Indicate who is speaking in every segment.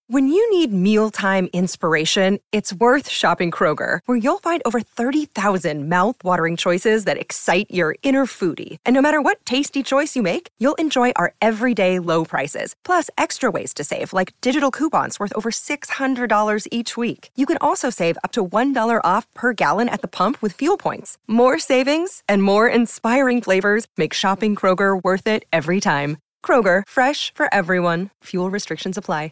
Speaker 1: When you need mealtime inspiration, it's worth shopping Kroger, where you'll find over 30,000 mouth-watering choices that excite your inner foodie. And no matter what tasty choice you make, you'll enjoy our everyday low prices, plus extra ways to save, like digital coupons worth over $600 each week. You can also save up to $1 off per gallon at the pump with fuel points. More savings and more inspiring flavors make shopping Kroger worth it every time. Kroger, fresh for everyone. Fuel restrictions apply.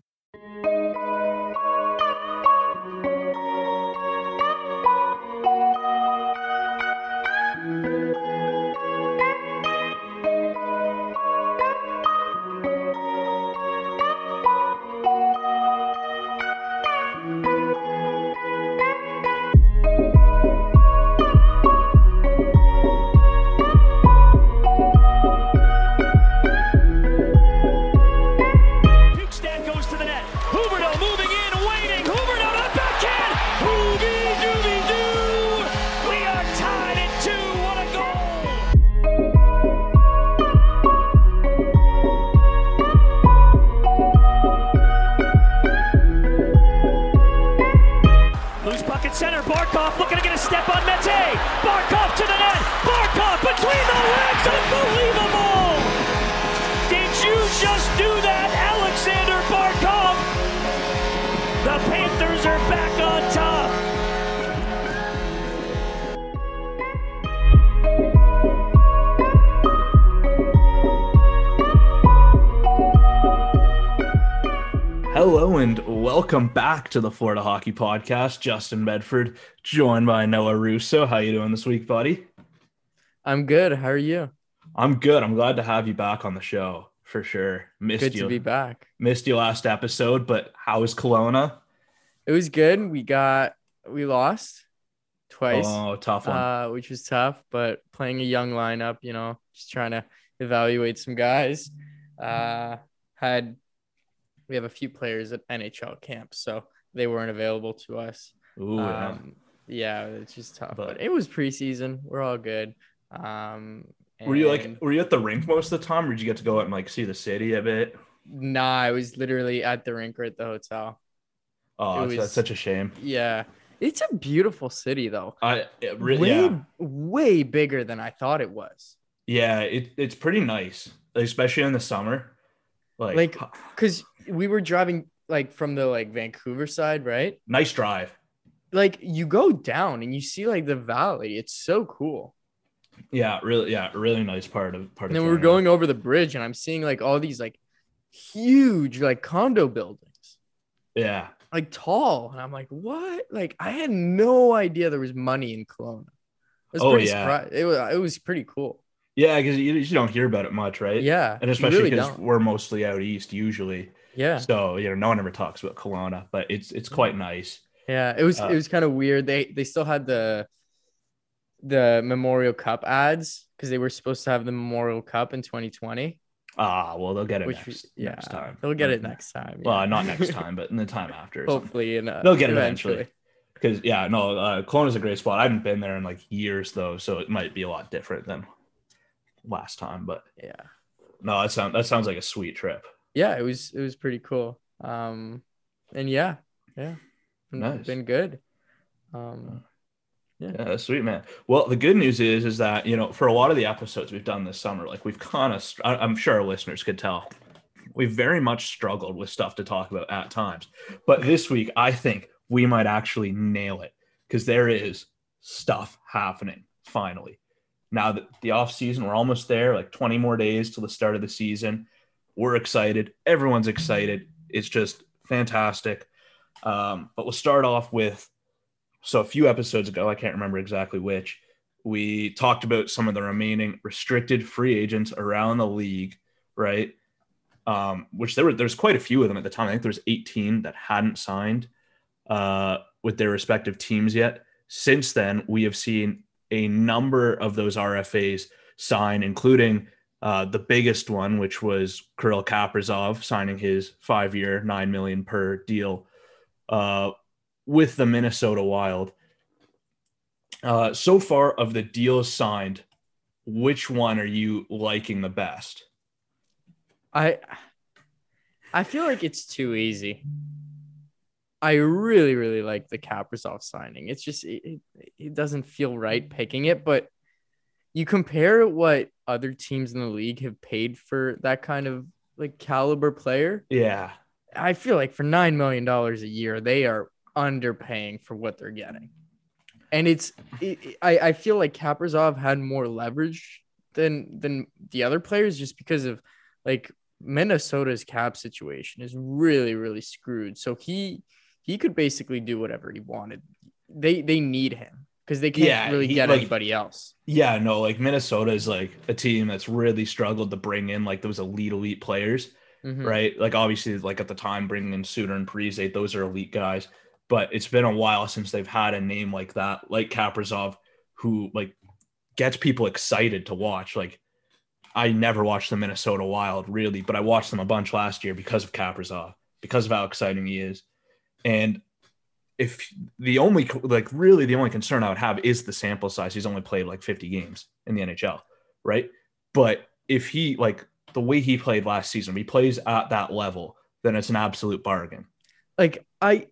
Speaker 2: Center, Barkov looking to get a step on Mete. Barkov to the net. Barkov between the legs. Unbelievable. Did you just do that, Alexander Barkov? The Panthers are back on top.
Speaker 3: Hello and welcome back to the Florida Hockey Podcast. Justin Bedford, joined by Noah Russo. How you doing this week, buddy?
Speaker 4: I'm good. How are you?
Speaker 3: I'm good. I'm glad to have you back on the show for sure.
Speaker 4: Good to be back.
Speaker 3: Missed you last episode, but how was Kelowna?
Speaker 4: It was good. We lost twice.
Speaker 3: Oh, tough one.
Speaker 4: Which was tough, but playing a young lineup, just trying to evaluate some guys. We have a few players at NHL camp, so they weren't available to us.
Speaker 3: Ooh,
Speaker 4: yeah, it's just tough. But it was preseason. We're all good.
Speaker 3: Were you at the rink most of the time, or did you get to go out and see the city a bit?
Speaker 4: Nah, I was literally at the rink or at the hotel.
Speaker 3: Oh, that's such a shame.
Speaker 4: Yeah. It's a beautiful city, though. Way bigger than I thought it was.
Speaker 3: Yeah, it's pretty nice, especially in the summer.
Speaker 4: Because we were driving from the Vancouver side, right?
Speaker 3: Nice drive.
Speaker 4: You go down and you see the valley. It's so cool.
Speaker 3: Yeah, really nice part of.
Speaker 4: And then we're going over the bridge, and I'm seeing all these huge condo buildings.
Speaker 3: Yeah.
Speaker 4: Tall, and I'm like, what? I had no idea there was money in Kelowna. I was pretty surprised. It was pretty cool.
Speaker 3: Yeah, because you don't hear about it much, right?
Speaker 4: Yeah,
Speaker 3: and especially because we're mostly out east usually.
Speaker 4: Yeah.
Speaker 3: So no one ever talks about Kelowna, but it's quite nice.
Speaker 4: Yeah, it was kind of weird. They still had the Memorial Cup ads because they were supposed to have the Memorial Cup in 2020.
Speaker 3: Well, they'll get it next time.
Speaker 4: They'll get it next time.
Speaker 3: Yeah. Well, not next time, but in the time after.
Speaker 4: Hopefully,
Speaker 3: they'll get it eventually. Because Kelowna's a great spot. I haven't been there in years though, so it might be a lot different than last time. But
Speaker 4: yeah,
Speaker 3: no, that sounds like a sweet trip.
Speaker 4: Yeah, it was pretty cool. And yeah,
Speaker 3: nice.
Speaker 4: Been good.
Speaker 3: Yeah, sweet, man. Well, the good news is that, for a lot of the episodes we've done this summer, we've kind of, I'm sure our listeners could tell, we've very much struggled with stuff to talk about at times. But this week, I think we might actually nail it because there is stuff happening finally. Now that the off season, we're almost there, 20 more days till the start of the season. We're excited. Everyone's excited. It's just fantastic. But we'll start off with, so a few episodes ago, I can't remember exactly which, we talked about some of the remaining restricted free agents around the league, right? Which there's quite a few of them at the time. I think there's 18 that hadn't signed with their respective teams yet. Since then, we have seen a number of those RFAs sign, including the biggest one, which was Kirill Kaprizov signing his 5-year, $9 million per deal with the Minnesota Wild. So far of the deals signed, which one are you liking the best?
Speaker 4: I feel like it's too easy. I really, really like the Kaprizov signing. It's just it doesn't feel right picking it, but you compare what other teams in the league have paid for that kind of like caliber player.
Speaker 3: Yeah.
Speaker 4: I feel like for $9 million a year, they are underpaying for what they're getting. And I feel like Kaprizov had more leverage than the other players just because of like Minnesota's cap situation is really, really screwed. So he could basically do whatever he wanted. They need him because they can't really get anybody else.
Speaker 3: Yeah, no, like Minnesota is like a team that's really struggled to bring in like those elite players, right? Like obviously, like at the time, bringing in Suter and Parise, those are elite guys. But it's been a while since they've had a name like that, like Kaprizov, who like gets people excited to watch. Like I never watched the Minnesota Wild really, but I watched them a bunch last year because of Kaprizov, because of how exciting he is. And if the only concern I would have is the sample size. He's only played like 50 games in the NHL, right? But if he like the way he played last season, if he plays at that level, then it's an absolute bargain.
Speaker 4: Like I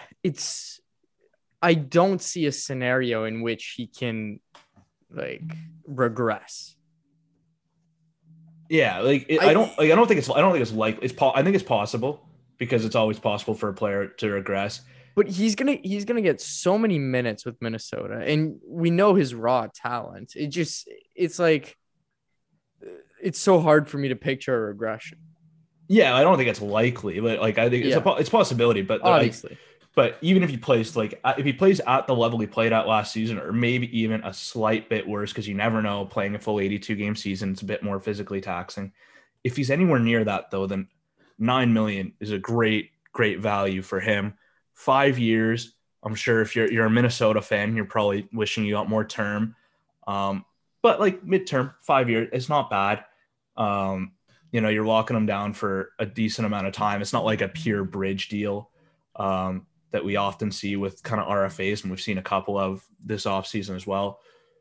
Speaker 4: don't see a scenario in which he can like regress.
Speaker 3: Yeah, like I don't think it's likely. I think it's possible because it's always possible for a player to regress.
Speaker 4: But he's gonna get so many minutes with Minnesota, and we know his raw talent. It's like it's so hard for me to picture a regression.
Speaker 3: Yeah, I don't think it's likely, but like I think it's a possibility. But
Speaker 4: obviously,
Speaker 3: but even if he plays at the level he played at last season, or maybe even a slight bit worse, because you never know, playing a full 82 game season, it's a bit more physically taxing. If he's anywhere near that though, then $9 million is a great value for him. 5 years. I'm sure if you're a Minnesota fan, you're probably wishing you got more term. But like midterm, 5 years, it's not bad. You're locking them down for a decent amount of time. It's not like a pure bridge deal that we often see with kind of RFAs, and we've seen a couple of this offseason as well.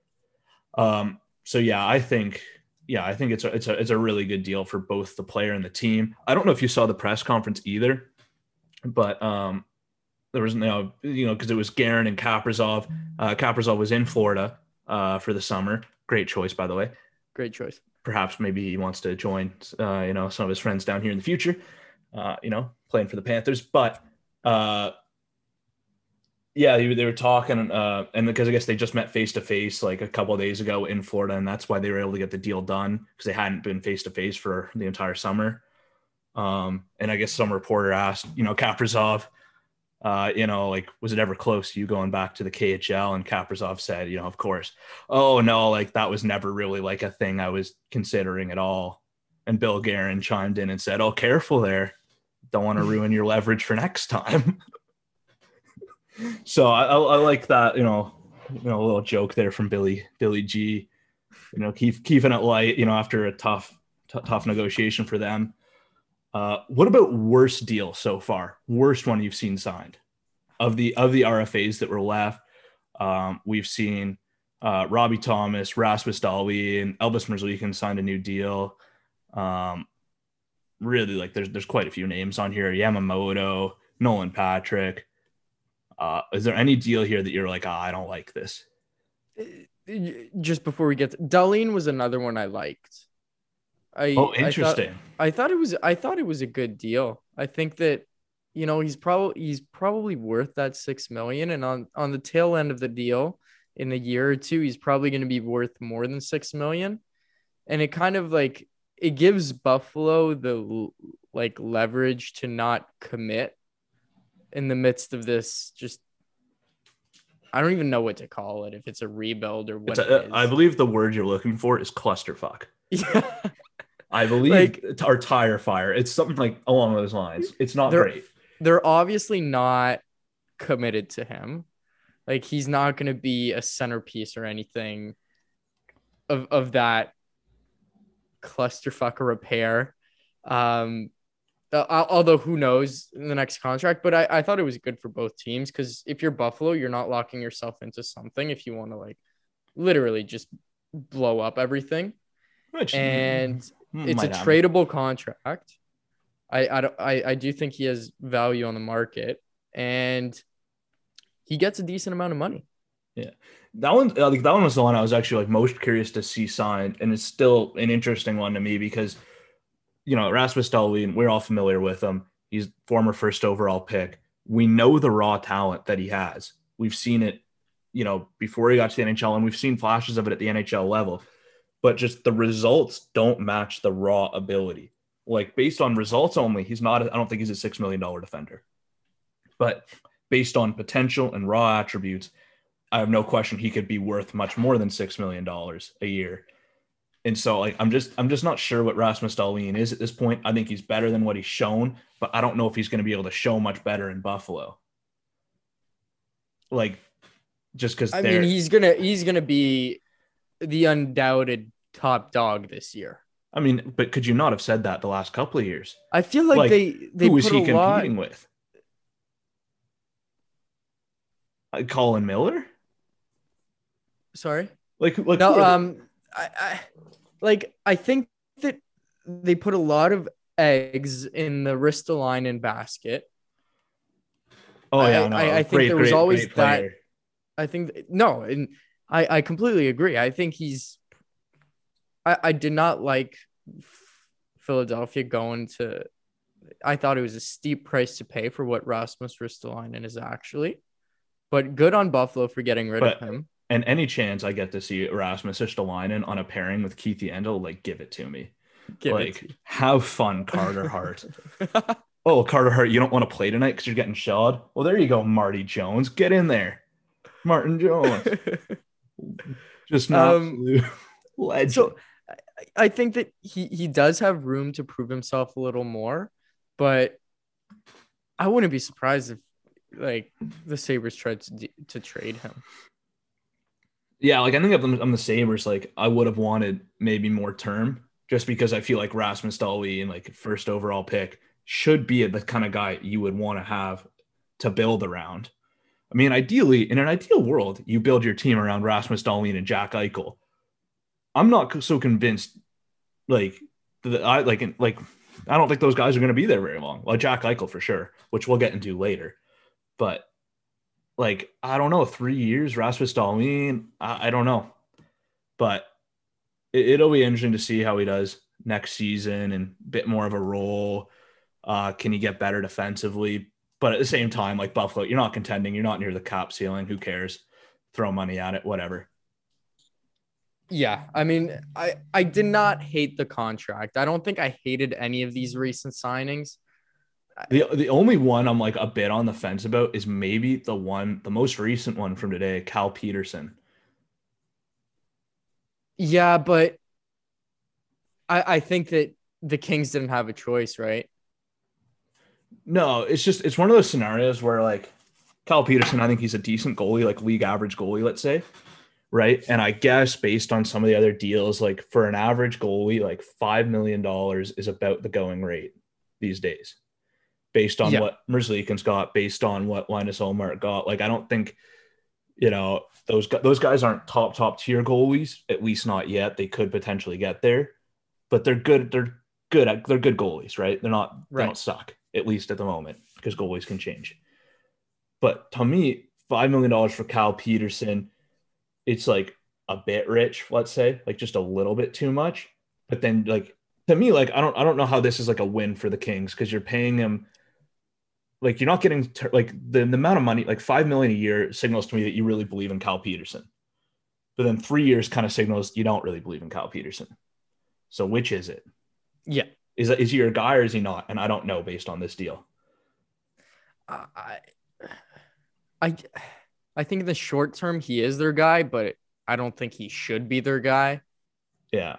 Speaker 3: So yeah, I think it's a really good deal for both the player and the team. I don't know if you saw the press conference either, but there was because it was Guerin and Kaprizov. Kaprizov was in Florida for the summer. Great choice, by the way.
Speaker 4: Great choice.
Speaker 3: Perhaps maybe he wants to join, some of his friends down here in the future, playing for the Panthers. But they were talking, and because I guess they just met face to face like a couple of days ago in Florida, and that's why they were able to get the deal done because they hadn't been face to face for the entire summer. And I guess some reporter asked, Kaprizov, was it ever close to you going back to the KHL? And Kaprizov said, of course, oh no, like that was never really like a thing I was considering at all. And Bill Guerin chimed in and said, oh, careful there. Don't want to ruin your leverage for next time. So I like that, a little joke there from Billy G, keeping it light, after a tough negotiation for them. What about worst deal so far? Worst one you've seen signed of the RFAs that were left? We've seen Robbie Thomas, Rasmus Dahlin, and Elvis Merzlikins signed a new deal. Really, like there's quite a few names on here. Yamamoto, Nolan Patrick. Is there any deal here that you're like, I don't like this?
Speaker 4: Just before we get to, Dahlin was another one I liked.
Speaker 3: Interesting.
Speaker 4: I thought it was a good deal. I think that, he's probably worth that $6 million, and on the tail end of the deal in a year or two, he's probably going to be worth more than $6 million. And it kind of like, it gives Buffalo the like leverage to not commit in the midst of this. Just, I don't even know what to call it, if it's a rebuild or what it is.
Speaker 3: I believe the word you're looking for is clusterfuck.
Speaker 4: Yeah.
Speaker 3: I believe our tire fire. It's something like along those lines. It's not great.
Speaker 4: They're obviously not committed to him. Like he's not going to be a centerpiece or anything of that clusterfuck repair. Although who knows in the next contract, but I thought it was good for both teams, because if you're Buffalo, you're not locking yourself into something if you want to like literally just blow up everything. And it's a tradable contract. I do think he has value on the market. and he gets a decent amount of money.
Speaker 3: Yeah, that one was the one I was actually like most curious to see signed, and it's still an interesting one to me because, Rasmus Dahlin, we're all familiar with him. He's former first overall pick. We know the raw talent that he has. We've seen it, before he got to the NHL, and we've seen flashes of it at the NHL level, but just the results don't match the raw ability. Like based on results only, I don't think he's a $6 million defender, but based on potential and raw attributes, I have no question he could be worth much more than $6 million a year. And so like, I'm just not sure what Rasmus Dahlin is at this point. I think he's better than what he's shown, but I don't know if he's going to be able to show much better in Buffalo. Like, just because
Speaker 4: he's gonna be the undoubted top dog this year.
Speaker 3: I mean, but could you not have said that the last couple of years?
Speaker 4: I feel like they
Speaker 3: who is
Speaker 4: put
Speaker 3: he competing with? Colin Miller?
Speaker 4: Sorry?
Speaker 3: Like
Speaker 4: no, I think that they put a lot of eggs in the Ristolainen basket.
Speaker 3: Oh yeah, no,
Speaker 4: I think there was always that. I think no, and I completely agree. I think I did not like Philadelphia going to. I thought it was a steep price to pay for what Rasmus Ristolainen is actually, but good on Buffalo for getting rid of him.
Speaker 3: And any chance I get to see Rasmus Ristolainen on a pairing with Keith Yandel, like give it to me. Have fun, Carter Hart. Oh, Carter Hart, you don't want to play tonight because you're getting shod? Well, there you go, Marty Jones. Get in there. Martin Jones. Just an absolute legend.
Speaker 4: So I think that he does have room to prove himself a little more, but I wouldn't be surprised if like the Sabres tried to trade him.
Speaker 3: Yeah, like I think on the Sabres, like I would have wanted maybe more term just because I feel like Rasmus Dahlin, like first overall pick, should be the kind of guy you would want to have to build around. I mean, ideally, in an ideal world, you build your team around Rasmus Dahlin and Jack Eichel. I'm not so convinced. I don't think those guys are going to be there very long. Well, Jack Eichel for sure, which we'll get into later. But like, I don't know, 3 years, Rasmus Dahlin, I don't know. But it'll be interesting to see how he does next season and a bit more of a role. Can he get better defensively? But at the same time, like Buffalo, you're not contending. You're not near the cap ceiling. Who cares? Throw money at it, whatever.
Speaker 4: Yeah, I mean, I did not hate the contract. I don't think I hated any of these recent signings.
Speaker 3: The only one I'm like a bit on the fence about is maybe the most recent one from today, Cal Peterson.
Speaker 4: Yeah, but I think that the Kings didn't have a choice, right?
Speaker 3: No, it's one of those scenarios where like Cal Peterson, I think he's a decent goalie, like league average goalie, let's say. Right. And I guess based on some of the other deals, like for an average goalie, like $5 million is about the going rate these days. Based on what Merzlikins got, based on what Linus Ullmark got. Like, I don't think, those guys aren't top tier goalies, at least not yet. They could potentially get there, but they're good. They're good goalies, right? They don't suck, at least at the moment, because goalies can change. But to me, $5 million for Cal Peterson, it's like a bit rich, let's say, like just a little bit too much. But then like, to me, like, I don't know how this is like a win for the Kings, because you're paying him. Like you're not getting like the amount of money, like $5 million a year signals to me that you really believe in Cal Peterson. But then 3 years kind of signals you don't really believe in Cal Peterson. So which is it?
Speaker 4: Yeah.
Speaker 3: Is he your guy or is he not? And I don't know based on this deal.
Speaker 4: I think in the short term he is their guy, but I don't think he should be their guy.
Speaker 3: Yeah.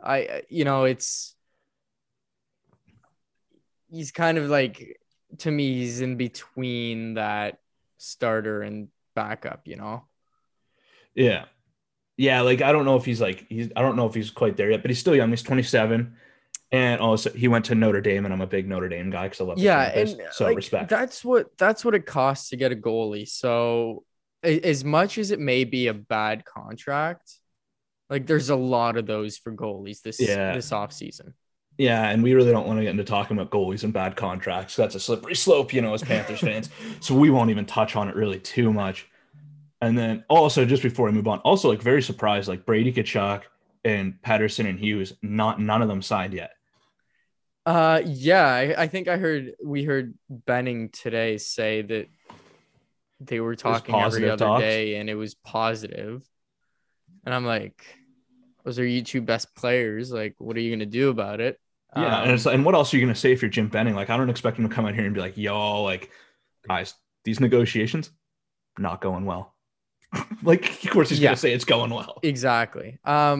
Speaker 4: He's kind of like, to me, he's in between that starter and backup,
Speaker 3: Yeah. Yeah. Like, I don't know if I don't know if he's quite there yet, but he's still young. He's 27. And also he went to Notre Dame, and I'm a big Notre Dame guy because I love the campus, and so like, respect.
Speaker 4: That's what it costs to get a goalie. So as much as it may be a bad contract, like there's a lot of those for goalies this offseason.
Speaker 3: Yeah, and we really don't want to get into talking about goalies and bad contracts. That's a slippery slope, as Panthers fans. So we won't even touch on it really too much. And then also, just before we move on, also like very surprised, like Brady Tkachuk and Patterson and Hughes, none of them signed yet.
Speaker 4: Yeah, I think we heard Benning today say that they were talking every other day and it was positive. And I'm like, those are you two best players. Like, what are you gonna do about it?
Speaker 3: Yeah, and what else are you gonna say if you're Jim Benning? Like, I don't expect him to come out here and be like, "Yo, like, guys, these negotiations not going well." Like, of course, he's gonna say it's going well.
Speaker 4: Exactly.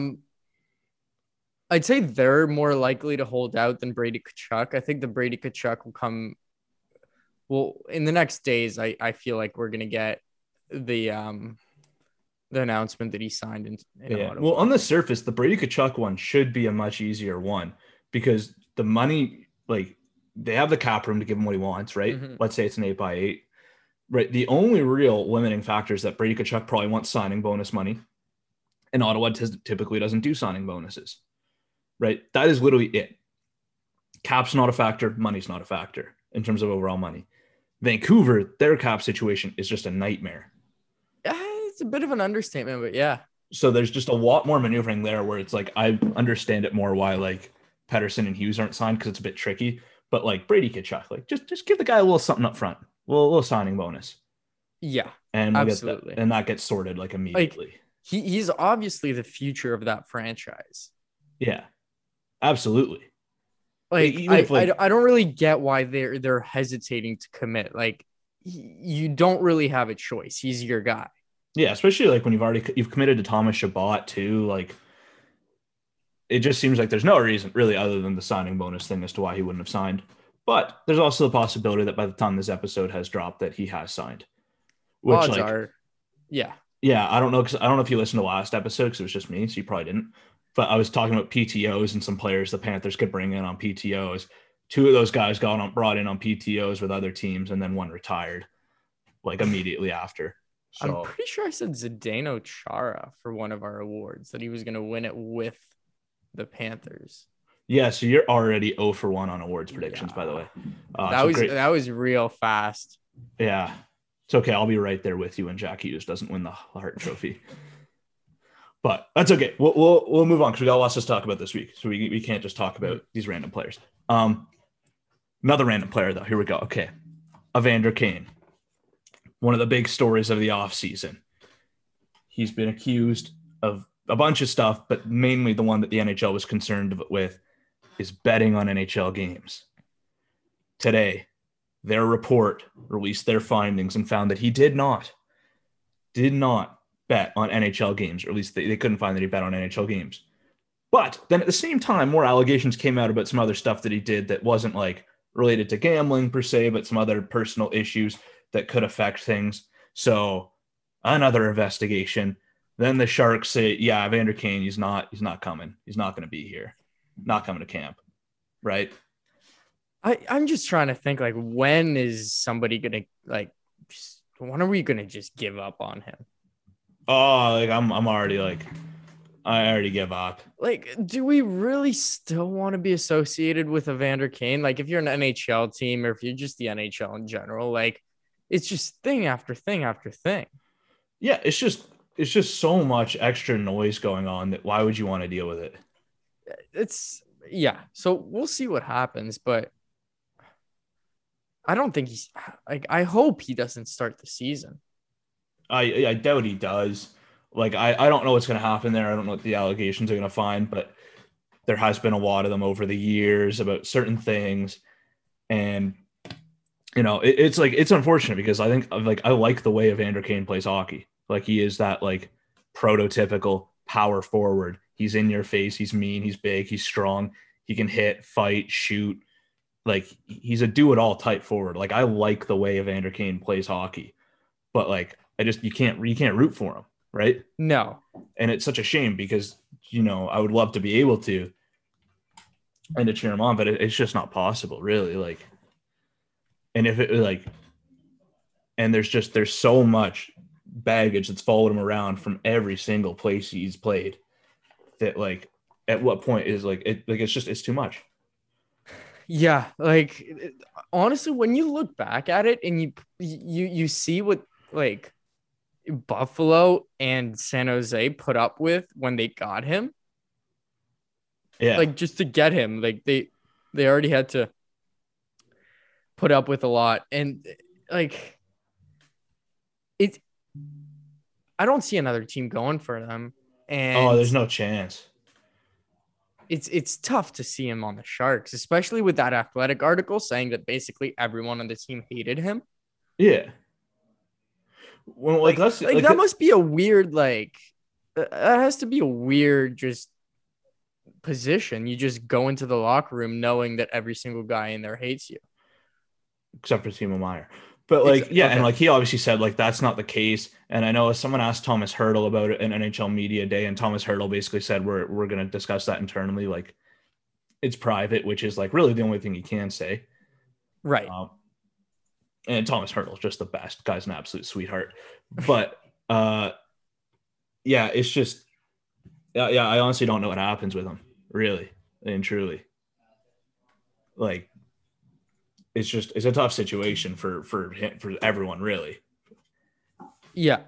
Speaker 4: I'd say they're more likely to hold out than Brady Tkachuk. I think the Brady Tkachuk will come. Well, in the next days, I feel like we're gonna get the announcement that he signed in Ottawa.
Speaker 3: Well, on the surface, the Brady Tkachuk one should be a much easier one because the money, like, they have the cap room to give him what he wants, right? Mm-hmm. Let's say it's an 8x8, right? The only real limiting factor is that Brady Tkachuk probably wants signing bonus money, and Ottawa typically doesn't do signing bonuses, right? That is literally it. Cap's not a factor, money's not a factor in terms of overall money. Vancouver, their cap situation is just a nightmare.
Speaker 4: It's a bit of an understatement, but yeah.
Speaker 3: So there's just a lot more maneuvering there where it's like, I understand it more why like Pettersson and Hughes aren't signed because it's a bit tricky, but like Brady Tkachuk, like just give the guy a little something up front, a little signing bonus.
Speaker 4: Yeah,
Speaker 3: and absolutely. And that gets sorted like immediately.
Speaker 4: Like, he's obviously the future of that franchise.
Speaker 3: Yeah, absolutely.
Speaker 4: Like, I don't really get why they're hesitating to commit. Like, you don't really have a choice. He's your guy.
Speaker 3: Yeah, especially like when you've committed to Thomas Chabot too. Like, it just seems like there's no reason really other than the signing bonus thing as to why he wouldn't have signed. But there's also the possibility that by the time this episode has dropped, that he has signed.
Speaker 4: Which odds are, yeah.
Speaker 3: I don't know because I don't know if you listened to the last episode because it was just me, so you probably didn't. But I was talking about PTOs and some players the Panthers could bring in on PTOs. Two of those guys brought in on PTOs with other teams, and then one retired like immediately after. So,
Speaker 4: I'm pretty sure I said Zdeno Chara for one of our awards that he was going to win it with the Panthers.
Speaker 3: Yeah, so you're already 0 for 1 on awards predictions, by the way.
Speaker 4: That was real fast.
Speaker 3: Yeah, it's okay. I'll be right there with you when Jack Hughes doesn't win the Hart Trophy. But that's okay. We'll move on because we got lots to talk about this week. So we can't just talk about these random players. Another random player, though. Here we go. Okay. Evander Kane. One of the big stories of the offseason. He's been accused of a bunch of stuff, but mainly the one that the NHL was concerned with is betting on NHL games. Today, their report released their findings and found that he did not bet on NHL games, or at least they couldn't find that he bet on NHL games. But then at the same time, more allegations came out about some other stuff that he did that wasn't like related to gambling per se, but some other personal issues that could affect things. So another investigation. Then the Sharks say, yeah, Evander Kane, he's not coming. He's not going to be here. Not coming to camp. Right.
Speaker 4: I'm just trying to think, like, when is somebody going to, like, when are we going to just give up on him?
Speaker 3: Oh, like I'm already like, I already give up.
Speaker 4: Like, do we really still want to be associated with Evander Kane? Like, if you're an NHL team or if you're just the NHL in general, like, it's just thing after thing after thing.
Speaker 3: Yeah, it's just so much extra noise going on that why would you want to deal with it?
Speaker 4: So we'll see what happens, but I don't think he's like, I hope he doesn't start the season.
Speaker 3: I doubt he does. Like, I don't know what's going to happen there. I don't know what the allegations are going to find, but there has been a lot of them over the years about certain things. And, it's like, it's unfortunate because I think I like the way Evander Kane plays hockey. Like, he is that like prototypical power forward. He's in your face. He's mean. He's big. He's strong. He can hit, fight, shoot. Like, he's a do-it-all type forward. Like, I like the way Evander Kane plays hockey, but like, you can't root for him, right?
Speaker 4: No.
Speaker 3: And it's such a shame because, I would love to be able to and to cheer him on, but it's just not possible, really. Like, and if it like, and there's so much baggage that's followed him around from every single place he's played that, like, at what point is like, it's too much.
Speaker 4: Yeah, like honestly, when you look back at it and you see what like Buffalo and San Jose put up with when they got him,
Speaker 3: Yeah.
Speaker 4: like just to get him, like they already had to put up with a lot, and like it. I don't see another team going for them,
Speaker 3: Oh,
Speaker 4: and
Speaker 3: there's no chance.
Speaker 4: it's tough to see him on the Sharks, especially with that Athletic article saying that basically everyone on the team hated him.
Speaker 3: Yeah. Well, like that's
Speaker 4: Like
Speaker 3: like
Speaker 4: that must be a weird that has to be a weird just position. You just go into the locker room knowing that every single guy in there hates you.
Speaker 3: except for Timo Meyer. But like, yeah, and
Speaker 4: Okay.
Speaker 3: like he obviously said like that's not the case. And I know someone asked Thomas Hurdle about it in NHL Media Day, and Thomas Hurdle basically said we're gonna discuss that internally. Like it's private, which is like really the only thing he can say.
Speaker 4: Right.
Speaker 3: And Thomas Hurdle's just the best. Guy's an absolute sweetheart. But yeah, it's just yeah, I honestly don't know what happens with him, really and truly. Like it's a tough situation for him, for everyone, really.
Speaker 4: Yeah.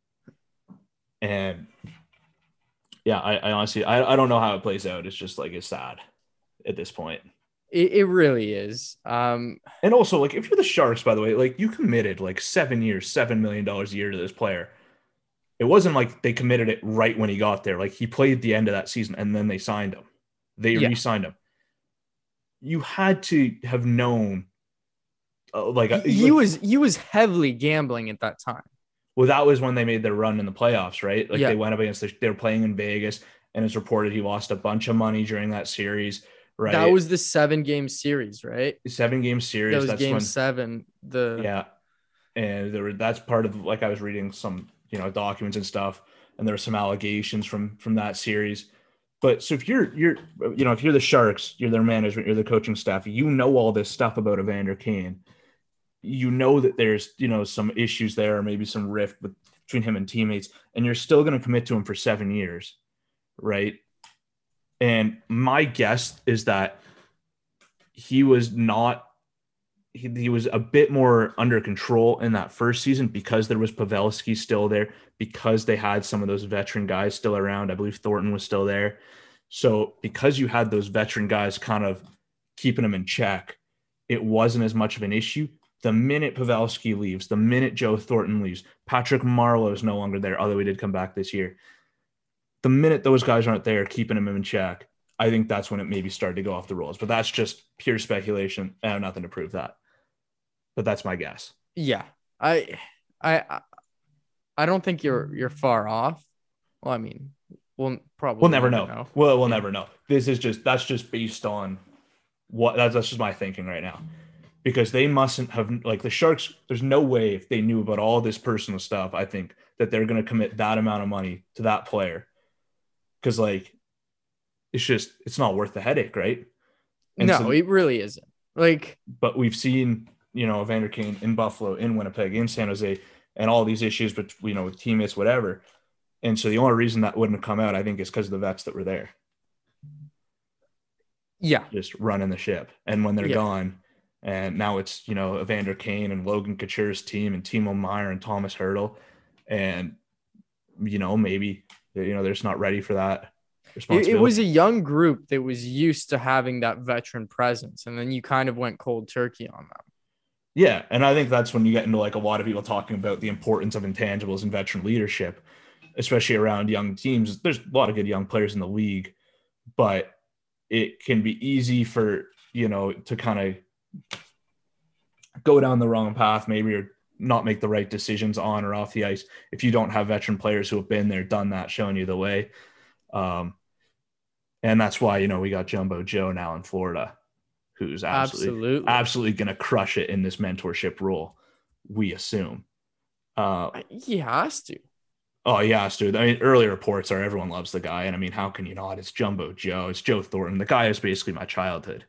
Speaker 3: And yeah, I honestly I don't know how it plays out. It's just like it's sad at this point.
Speaker 4: It really is.
Speaker 3: And also, like, if you're the Sharks, by the way, like you committed like 7 years, $7 million a year to this player. It wasn't like they committed it right when he got there. Like he played the end of that season and then they signed him. They re-signed him. You had to have known
Speaker 4: he was heavily gambling at that time.
Speaker 3: Well, that was when they made their run in the playoffs, right? Like
Speaker 4: Yeah.
Speaker 3: they went up against they were playing in Vegas, and it's reported he lost a bunch of money during that series, right?
Speaker 4: That was the 7-game series, right?
Speaker 3: 7-game series.
Speaker 4: That was
Speaker 3: that's
Speaker 4: game
Speaker 3: when,
Speaker 4: 7.
Speaker 3: Yeah. And that's part of, like, I was reading some, documents and stuff, and there were some allegations from that series. But so if you're if you're the Sharks, you're their management, you're the coaching staff, all this stuff about Evander Kane. That there's, some issues there, or maybe some rift between him and teammates, and you're still going to commit to him for 7 years, right? And my guess is that he was a bit more under control in that first season because there was Pavelski still there, because they had some of those veteran guys still around. I believe Thornton was still there. So because you had those veteran guys kind of keeping him in check, it wasn't as much of an issue. The minute Pavelski leaves, the minute Joe Thornton leaves, Patrick Marleau is no longer there, although he did come back this year. The minute those guys aren't there keeping him in check, I think that's when it maybe started to go off the rails. But that's just pure speculation. I have nothing to prove that. But that's my guess.
Speaker 4: Yeah. I don't think you're far off. Well, I mean, we'll
Speaker 3: never know. We'll never know. That's just based on that's just my thinking right now. Because they mustn't have, like, the Sharks, there's no way, if they knew about all this personal stuff, I think that they're going to commit that amount of money to that player. Because, like, it's not worth the headache, right? And
Speaker 4: it really isn't. Like,
Speaker 3: but we've seen, Evander Kane in Buffalo, in Winnipeg, in San Jose, and all these issues, but with teammates, whatever. And so the only reason that wouldn't have come out, I think, is because of the vets that were there.
Speaker 4: Yeah.
Speaker 3: Just running the ship. And when they're gone, and now it's, Evander Kane and Logan Couture's team and Timo Meyer and Thomas Hurdle. And, maybe, they're just not ready for that responsibility.
Speaker 4: It was a young group that was used to having that veteran presence. And then you kind of went cold turkey on them.
Speaker 3: Yeah. And I think that's when you get into, like, a lot of people talking about the importance of intangibles and veteran leadership, especially around young teams. There's a lot of good young players in the league, but it can be easy for, to kind of go down the wrong path, maybe, or not make the right decisions on or off the ice if you don't have veteran players who have been there, done that, showing you the way. And that's why, we got Jumbo Joe now in Florida, who's absolutely going to crush it in this mentorship role, we assume.
Speaker 4: He has to.
Speaker 3: Oh, he has to. I mean, early reports are everyone loves the guy. And I mean, how can you not? It's Jumbo Joe. It's Joe Thornton. The guy is basically my childhood,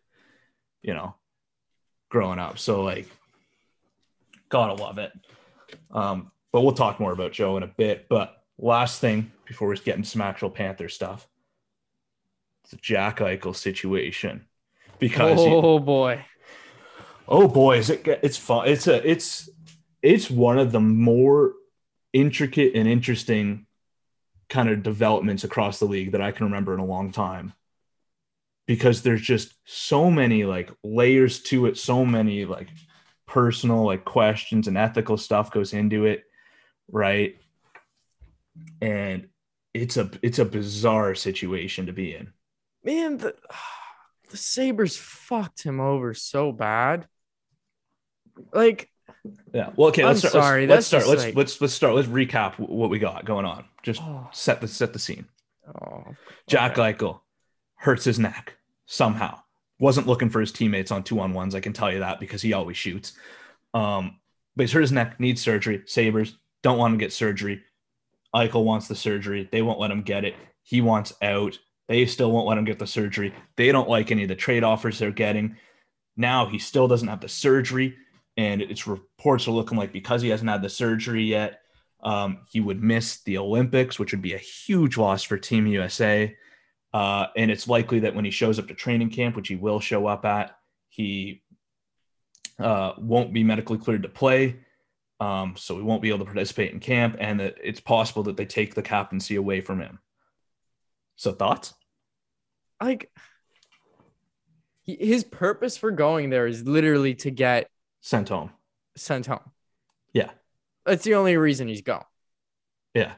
Speaker 3: growing up. So, like, gotta love it. But we'll talk more about Joe in a bit. But last thing before we get into some actual Panther stuff, it's a Jack Eichel situation. because
Speaker 4: boy.
Speaker 3: oh boy, it's fun. It's one of the more intricate and interesting kind of developments across the league that I can remember in a long time, because there's just so many like layers to it, so many like personal like questions and ethical stuff goes into it, right? And it's a bizarre situation to be in.
Speaker 4: Man, the Sabres fucked him over so bad. Like,
Speaker 3: yeah. Well, okay. Let's start. Let's recap what we got going on. Just set the scene. Jack Eichel hurts his neck somehow. Wasn't looking for his teammates on 2-on-1s. I can tell you that because he always shoots. But he's hurt his neck, needs surgery. Sabres don't want to get surgery. Eichel wants the surgery. They won't let him get it. He wants out. They still won't let him get the surgery. They don't like any of the trade offers they're getting. Now he still doesn't have the surgery. And its reports are looking like because he hasn't had the surgery yet, he would miss the Olympics, which would be a huge loss for Team USA. And it's likely that when he shows up to training camp, which he will show up at, he won't be medically cleared to play. So he won't be able to participate in camp, and that it's possible that they take the captaincy away from him. So thoughts?
Speaker 4: Like, his purpose for going there is literally to get
Speaker 3: sent home.
Speaker 4: Yeah. That's the only reason he's going.
Speaker 3: Yeah.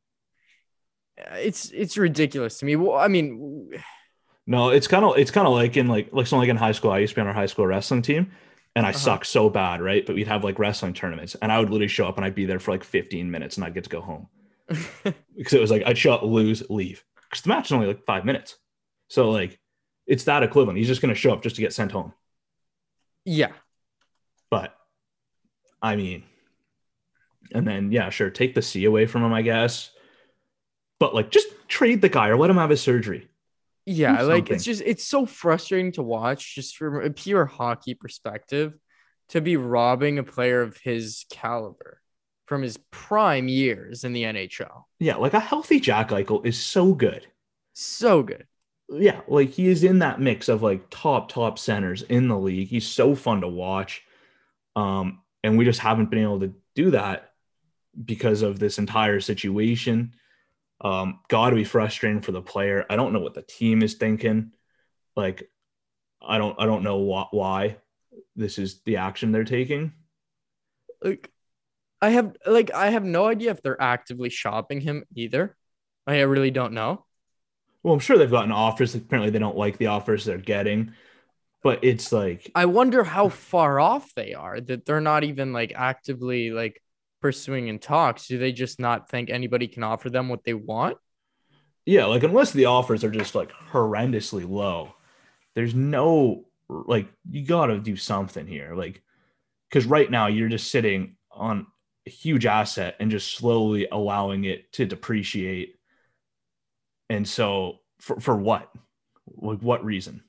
Speaker 4: It's ridiculous to me. Well, I mean,
Speaker 3: no, it's kind of like in something like in high school. I used to be on our high school wrestling team. And I suck so bad, right? But we'd have like wrestling tournaments, and I would literally show up and I'd be there for like 15 minutes and I'd get to go home. Because it was like I'd show up, lose, leave. Because the match is only like 5 minutes. So like it's that equivalent. He's just going to show up just to get sent home.
Speaker 4: Yeah.
Speaker 3: But I mean, and then, yeah, sure, take the C away from him, I guess. But like just trade the guy or let him have his surgery.
Speaker 4: Yeah, like it's so frustrating to watch just from a pure hockey perspective, to be robbing a player of his caliber from his prime years in the NHL.
Speaker 3: Yeah, like a healthy Jack Eichel is so good.
Speaker 4: So good.
Speaker 3: Yeah, like he is in that mix of like top centers in the league. He's so fun to watch. And we just haven't been able to do that because of this entire situation. Got to be frustrating for the player. I don't know what the team is thinking. Like, I don't know why this is the action they're taking.
Speaker 4: Like, I have no idea if they're actively shopping him either. I really don't know.
Speaker 3: Well, I'm sure they've gotten offers. Apparently they don't like the offers they're getting, but it's like,
Speaker 4: I wonder how far off they are that they're not even like actively like pursuing in talks. Do they just not think anybody can offer them what they want?
Speaker 3: Yeah, like unless the offers are just like horrendously low, there's no, like, you got to do something here. Like, because right now you're just sitting on a huge asset and just slowly allowing it to depreciate. And so for what? Like, what reason?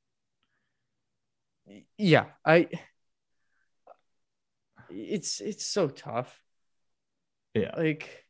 Speaker 4: Yeah, it's so tough.
Speaker 3: Yeah.
Speaker 4: Like,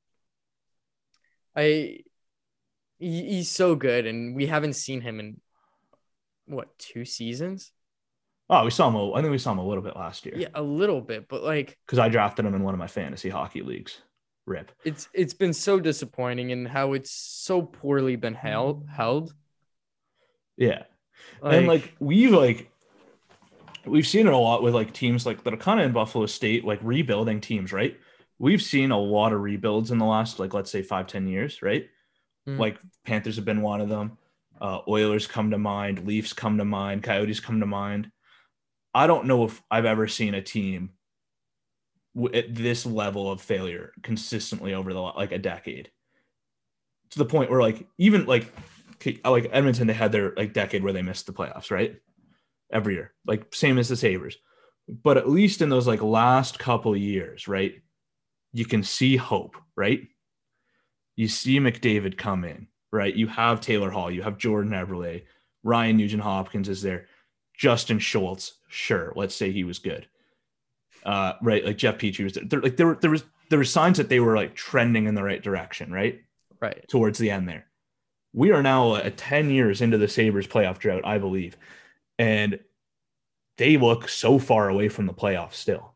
Speaker 4: he's so good, and we haven't seen him in what, 2 seasons?
Speaker 3: Oh, we saw him. I think we saw him a little bit last year.
Speaker 4: Yeah, a little bit, but like,
Speaker 3: because I drafted him in one of my fantasy hockey leagues. Rip.
Speaker 4: It's been so disappointing in how it's so poorly been held.
Speaker 3: Yeah. And like we've seen it a lot with like teams like that are kind of in Buffalo State, like rebuilding teams, right? We've seen a lot of rebuilds in the last, like, let's say 5-10 years, right? Like Panthers have been one of them. Oilers come to mind, Leafs come to mind, Coyotes come to mind. I don't know if I've ever seen a team at this level of failure consistently over a decade, to the point where like even like Edmonton, they had their like decade where they missed the playoffs, right? Every year, like same as the Sabres. But at least in those like last couple of years, right, you can see hope, right? You see McDavid come in, right? You have Taylor Hall, you have Jordan Eberle, Ryan Nugent-Hopkins is there, Justin Schultz, sure, let's say he was good. Right, like Jeff Petrie was there. Like there were signs that they were like trending in the right direction, right?
Speaker 4: Right.
Speaker 3: Towards the end there. We are now 10 years into the Sabres playoff drought, I believe. And they look so far away from the playoffs still.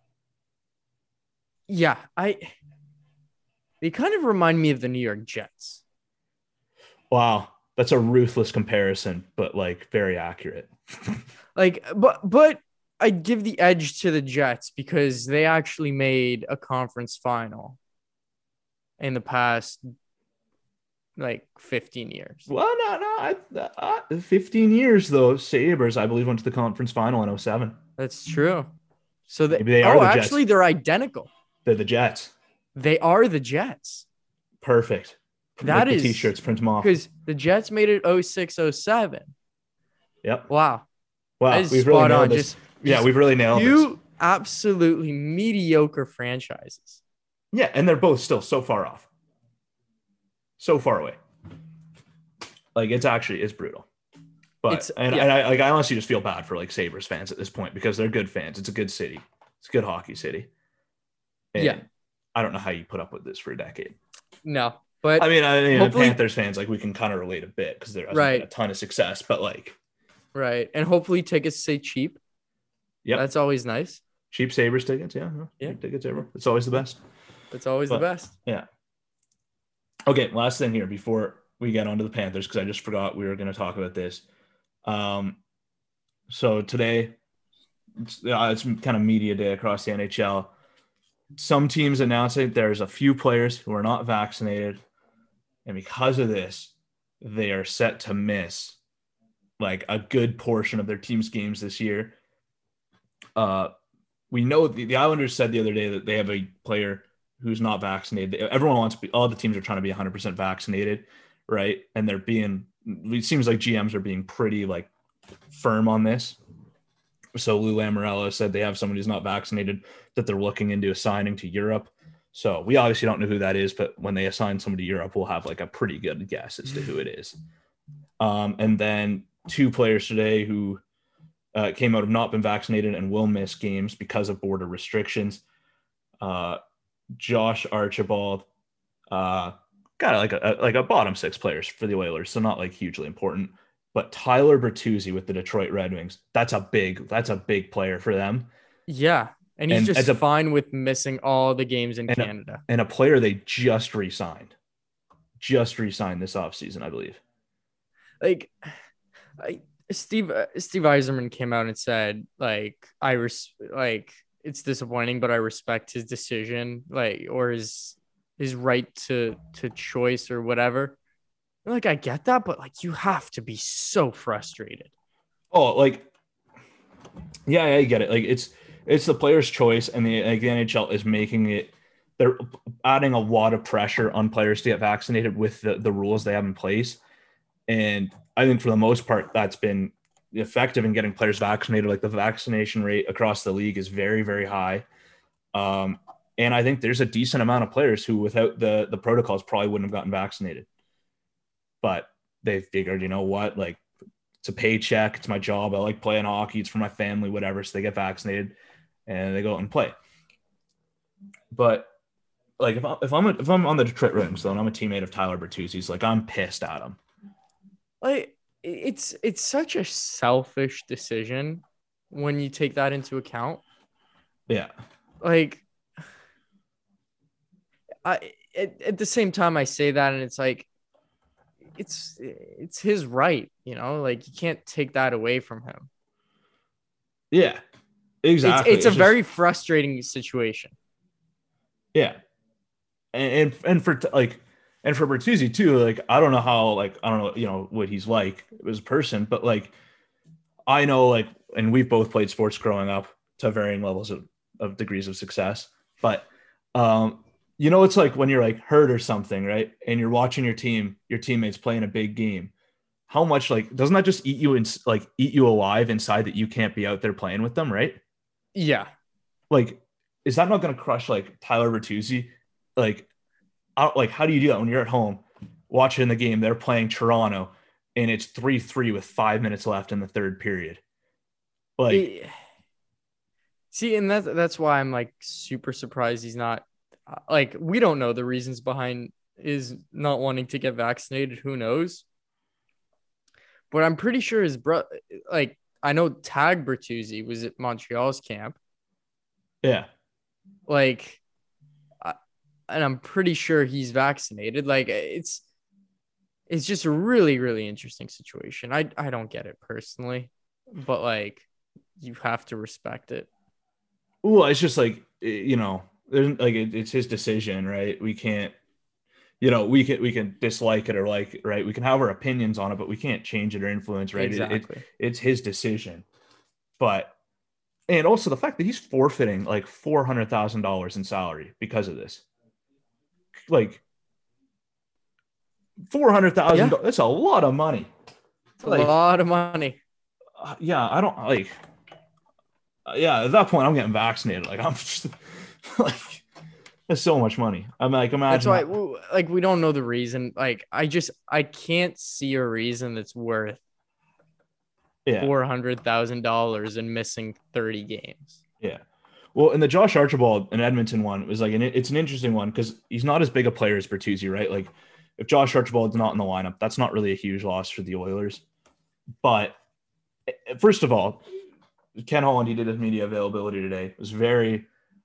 Speaker 4: Yeah, they kind of remind me of the New York Jets.
Speaker 3: Wow, that's a ruthless comparison, but like very accurate.
Speaker 4: Like, but I'd give the edge to the Jets because they actually made a conference final in the past like 15 years.
Speaker 3: Well, no. 15 years though. Sabres, I believe, went to the conference final in 2007.
Speaker 4: That's true. So
Speaker 3: Maybe they are the Jets.
Speaker 4: Actually, they're identical.
Speaker 3: They're the Jets.
Speaker 4: They are the Jets.
Speaker 3: Perfect.
Speaker 4: That
Speaker 3: like
Speaker 4: is
Speaker 3: the t-shirts, print them off.
Speaker 4: Because the Jets made it 06, 07.
Speaker 3: Yep.
Speaker 4: Wow.
Speaker 3: We've really nailed this. We've really nailed this.
Speaker 4: Two absolutely mediocre franchises.
Speaker 3: Yeah, and they're both still so far off. So far away. Like it's brutal. But I honestly just feel bad for like Sabres fans at this point because they're good fans. It's a good city. It's a good hockey city. And I don't know how you put up with this for a decade.
Speaker 4: No, but
Speaker 3: I mean, Panthers fans, like we can kind of relate a bit because there hasn't been a ton of success, but like.
Speaker 4: Right. And hopefully tickets stay cheap.
Speaker 3: Yeah.
Speaker 4: That's always nice.
Speaker 3: Cheap Sabres tickets. Yeah. Cheap tickets ever. It's always the best.
Speaker 4: It's always the best.
Speaker 3: Yeah. Okay. Last thing here before we get onto the Panthers, because I just forgot we were going to talk about this. So today it's kind of media day across the NHL. Some teams announcing there's a few players who are not vaccinated. And because of this, they are set to miss like a good portion of their team's games this year. We know the Islanders said the other day that they have a player who's not vaccinated. Everyone wants to be, all the teams are trying to be 100% vaccinated, right? And it seems like GMs are being pretty like firm on this. So Lou Lamoriello said they have someone who's not vaccinated that they're looking into assigning to Europe. So we obviously don't know who that is, but when they assign somebody to Europe, we'll have like a pretty good guess as to who it is. And then 2 players today who came out have not been vaccinated and will miss games because of border restrictions. Josh Archibald got like a bottom 6 players for the Oilers, so not like hugely important. But Tyler Bertuzzi with the Detroit Red Wings, that's a big player for them.
Speaker 4: Yeah, and he's just fine with missing all the games in Canada.
Speaker 3: And a player they just re-signed this offseason, I believe.
Speaker 4: Like, Steve Yzerman came out and said, like, it's disappointing, but I respect his decision, like, or his right to choice or whatever. Like, I get that, but like, you have to be so frustrated.
Speaker 3: Oh, like, yeah, I get it. Like, it's the player's choice, and the NHL is making it. They're adding a lot of pressure on players to get vaccinated with the rules they have in place, and I think for the most part that's been effective in getting players vaccinated. Like the vaccination rate across the league is very, very high, and I think there's a decent amount of players who, without the protocols, probably wouldn't have gotten vaccinated. But they figured, you know what, like it's a paycheck, it's my job, I like playing hockey, it's for my family, whatever. So they get vaccinated and they go out and play. But like if I'm on the Detroit Red Wings, though, and I'm a teammate of Tyler Bertuzzi's, like I'm pissed at him.
Speaker 4: Like it's such a selfish decision when you take that into account.
Speaker 3: Yeah.
Speaker 4: Like at the same time I say that, and it's like it's his right, you know, like you can't take that away from him.
Speaker 3: Yeah, exactly.
Speaker 4: It's a very frustrating situation.
Speaker 3: Yeah. And for Bertuzzi too, like, I don't know, you know, what he's like as a person, but like, I know, like, and we've both played sports growing up to varying levels of degrees of success, but, you know, it's like when you're like hurt or something, right? And you're watching your teammates playing a big game. How much, like, doesn't that just eat you alive inside that you can't be out there playing with them, right?
Speaker 4: Yeah.
Speaker 3: Like, is that not going to crush like Tyler Bertuzzi? Like, how do you do that when you're at home watching the game? They're playing Toronto and it's 3-3 with 5 minutes left in the third period. Like,
Speaker 4: see, and that's why I'm like super surprised he's not. Like, we don't know the reasons behind his not wanting to get vaccinated. Who knows? But I'm pretty sure his brother, like, I know Tag Bertuzzi was at Montreal's camp.
Speaker 3: Yeah.
Speaker 4: Like, and I'm pretty sure he's vaccinated. Like, it's just a really, really interesting situation. I don't get it personally, but like, you have to respect it.
Speaker 3: Well, it's just like, there's like, it's his decision, right? We can't, we can dislike it or like it, right? We can have our opinions on it, but we can't change it or influence, right?
Speaker 4: Exactly.
Speaker 3: It's his decision. And also the fact that he's forfeiting like $400,000 in salary because of this. Like $400,000, that's a lot of money.
Speaker 4: It's a lot of money.
Speaker 3: I don't like. At that point, I'm getting vaccinated. Like I'm just like, that's so much money. I'm like, imagine.
Speaker 4: That's why, like, we don't know the reason. Like, I can't see a reason that's worth $400,000 and missing 30 games.
Speaker 3: Yeah. Well, and the Josh Archibald and Edmonton one was like, it's an interesting one because he's not as big a player as Bertuzzi, right? Like, if Josh Archibald's not in the lineup, that's not really a huge loss for the Oilers. But first of all, Ken Holland, he did his media availability today. It was very,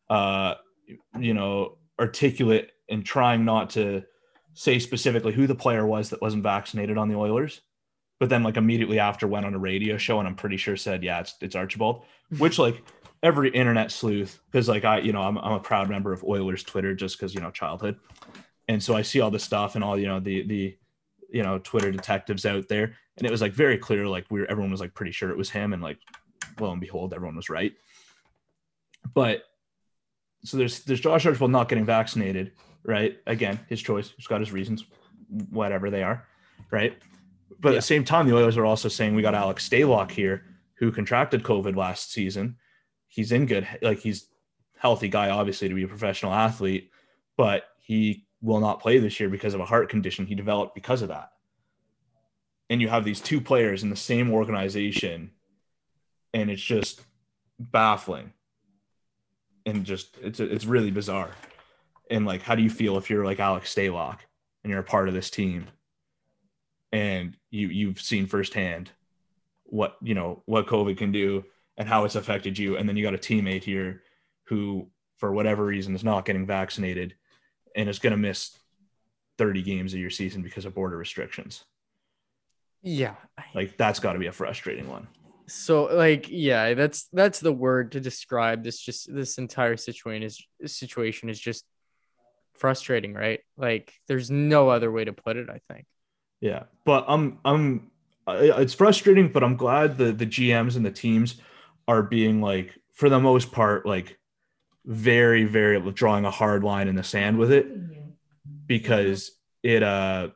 Speaker 3: articulate and trying not to say specifically who the player was that wasn't vaccinated on the Oilers. But then, like, immediately after went on a radio show and I'm pretty sure said, yeah, it's Archibald, which, like, every internet sleuth, because, like, I'm a proud member of Oilers Twitter just because, childhood. And so I see all this stuff and all, the Twitter detectives out there. And it was, like, very clear, like, everyone was, like, pretty sure it was him. And, like, lo and behold, everyone was right. But so there's Josh Archibald not getting vaccinated, right? Again, his choice. He's got his reasons, whatever they are, right? But at the same time, the Oilers are also saying we got Alex Stalock here, who contracted COVID last season. He's in good, like, he's healthy guy, obviously, to be a professional athlete, but he will not play this year because of a heart condition he developed because of that. And you have these two players in the same organization, and it's just baffling. And just, it's really bizarre. And, like, how do you feel if you're like Alex Stalock and you're a part of this team and you've seen firsthand what COVID can do and how it's affected you. And then you got a teammate here who, for whatever reason, is not getting vaccinated and is going to miss 30 games of your season because of border restrictions.
Speaker 4: Yeah.
Speaker 3: Like, that's got to be a frustrating one.
Speaker 4: So, like, yeah, that's the word to describe this. Just this entire situation is just frustrating, right? Like, there's no other way to put it, I think.
Speaker 3: Yeah, but it's frustrating, but I'm glad the GMs and the teams are being, like, for the most part, like, very, very drawing a hard line in the sand with it, because it, I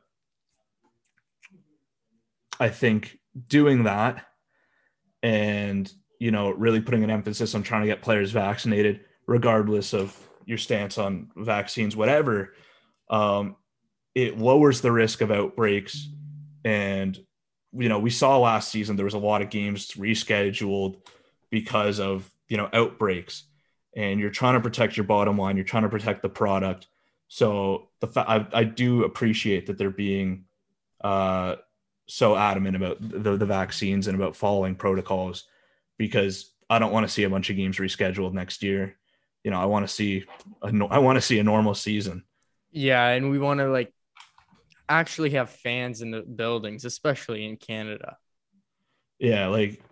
Speaker 3: think doing that and, really putting an emphasis on trying to get players vaccinated, regardless of your stance on vaccines, whatever, it lowers the risk of outbreaks. And, we saw last season, there was a lot of games rescheduled because of, outbreaks, and you're trying to protect your bottom line. You're trying to protect the product. So I do appreciate that they're being so adamant about the vaccines and about following protocols, because I don't want to see a bunch of games rescheduled next year. I want to see a normal season.
Speaker 4: Yeah. And we want to, like, actually have fans in the buildings, especially in Canada.
Speaker 3: Yeah.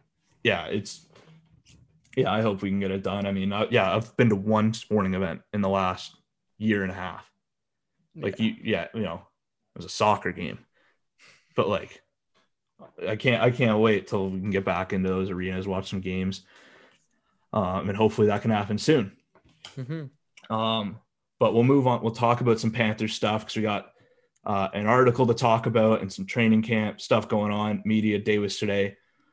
Speaker 3: I hope we can get it done. I mean, I've been to one sporting event in the last year and a half. Like, it was a soccer game, but, like, I can't wait till we can get back into those arenas, watch some games. And hopefully that can happen soon.
Speaker 4: Mm-hmm.
Speaker 3: But we'll move on. We'll talk about some Panthers stuff, because we got an article to talk about and some training camp stuff going on. Media day was today.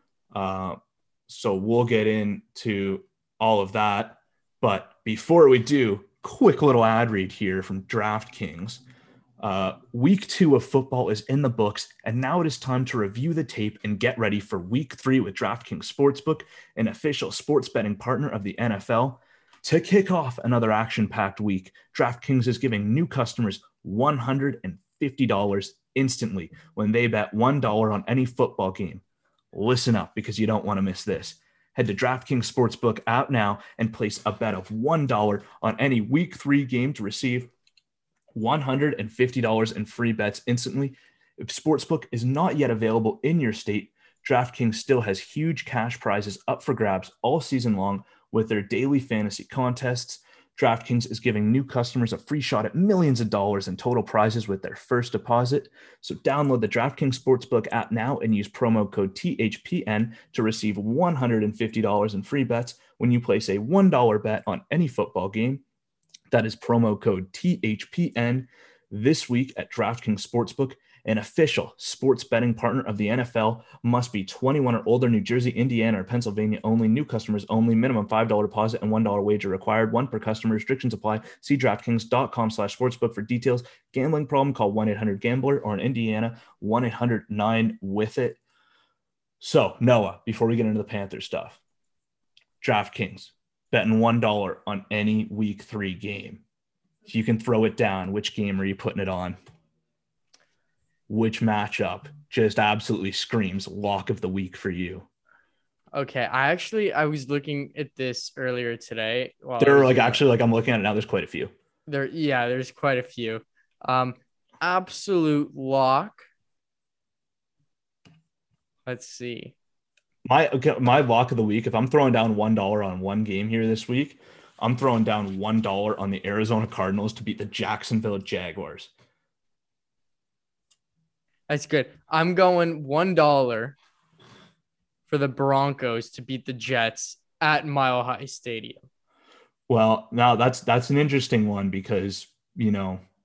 Speaker 3: So we'll get into all of that. But before we do, quick little ad read here from DraftKings. Week 2 of football is in the books, and now it is time to review the tape and get ready for Week 3 with DraftKings Sportsbook, an official sports betting partner of the NFL. To kick off another action-packed week, DraftKings is giving new customers $150 instantly when they bet $1 on any football game. listen up because you don't want to miss this. Head to DraftKings Sportsbook app now and place a bet of $1 on any Week 3 game to receive $150 in free bets instantly. If Sportsbook is not yet available in your state, DraftKings still has huge cash prizes up for grabs all season long with their daily fantasy contests. DraftKings is giving new customers a free shot at millions of dollars in total prizes with their first deposit. So download the DraftKings Sportsbook app now and use promo code THPN to receive $150 in free bets when you place a $1 bet on any football game. That is promo code THPN this week at DraftKings Sportsbook, an official sports betting partner of the NFL. Must be 21 or older, New Jersey, Indiana, or Pennsylvania only. New customers only. Minimum $5 deposit and $1 wager required. One per customer. Restrictions apply. See DraftKings.com/sportsbook for details. Gambling problem? Call 1-800-GAMBLER or in Indiana, 1-800-9-WITH-IT. So, Noah, before we get into the Panther stuff, DraftKings, betting $1 on any Week 3 game. If you can throw it down, which game are you putting it on? Which matchup just absolutely screams lock of the week for you?
Speaker 4: Okay, I was looking at this earlier today.
Speaker 3: There are I'm looking at it now. There's quite a few.
Speaker 4: There's quite a few. Absolute lock. Let's see.
Speaker 3: My lock of the week, if I'm throwing down $1 on one game here this week, I'm throwing down $1 on the Arizona Cardinals to beat the Jacksonville Jaguars.
Speaker 4: That's good. I'm going $1 for the Broncos to beat the Jets at Mile High Stadium.
Speaker 3: Well, now that's an interesting one because, you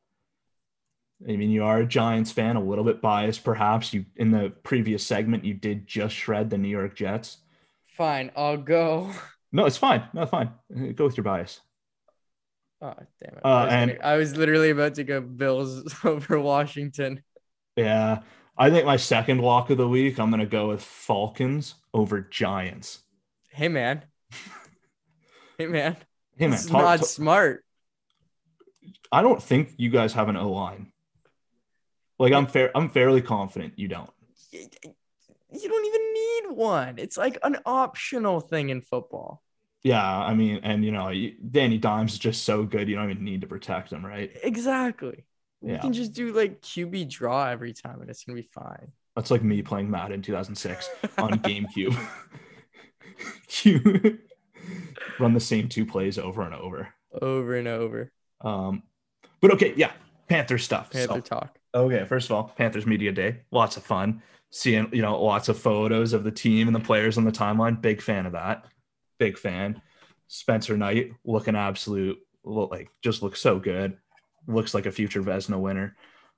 Speaker 3: are a Giants fan, a little bit biased perhaps. You, in the previous segment, you did just shred the New York Jets.
Speaker 4: Fine, I'll go.
Speaker 3: No, it's fine. No, fine. Go with your bias.
Speaker 4: Oh, damn it. I was literally about to go Bills over Washington.
Speaker 3: Yeah, I think my second lock of the week, I'm going to go with Falcons over Giants.
Speaker 4: Hey, man.
Speaker 3: This
Speaker 4: is not smart.
Speaker 3: I don't think you guys have an O-line. Like, I'm fairly confident you don't.
Speaker 4: You don't even need one. It's like an optional thing in football.
Speaker 3: Yeah, I mean, and, Danny Dimes is just so good, you don't even need to protect him, right?
Speaker 4: Exactly.
Speaker 3: Yeah.
Speaker 4: You can just do like QB draw every time and it's going to be fine.
Speaker 3: That's like me playing Madden 2006 on GameCube. Run the same two plays over and over.
Speaker 4: Over and over.
Speaker 3: But okay, yeah, Panther stuff.
Speaker 4: Panther talk.
Speaker 3: Okay, first of all, Panthers Media Day. Lots of fun. Seeing, lots of photos of the team and the players on the timeline. Big fan of that. Big fan. Spencer Knight looking just looks so good. Looks like a future Vezina winner.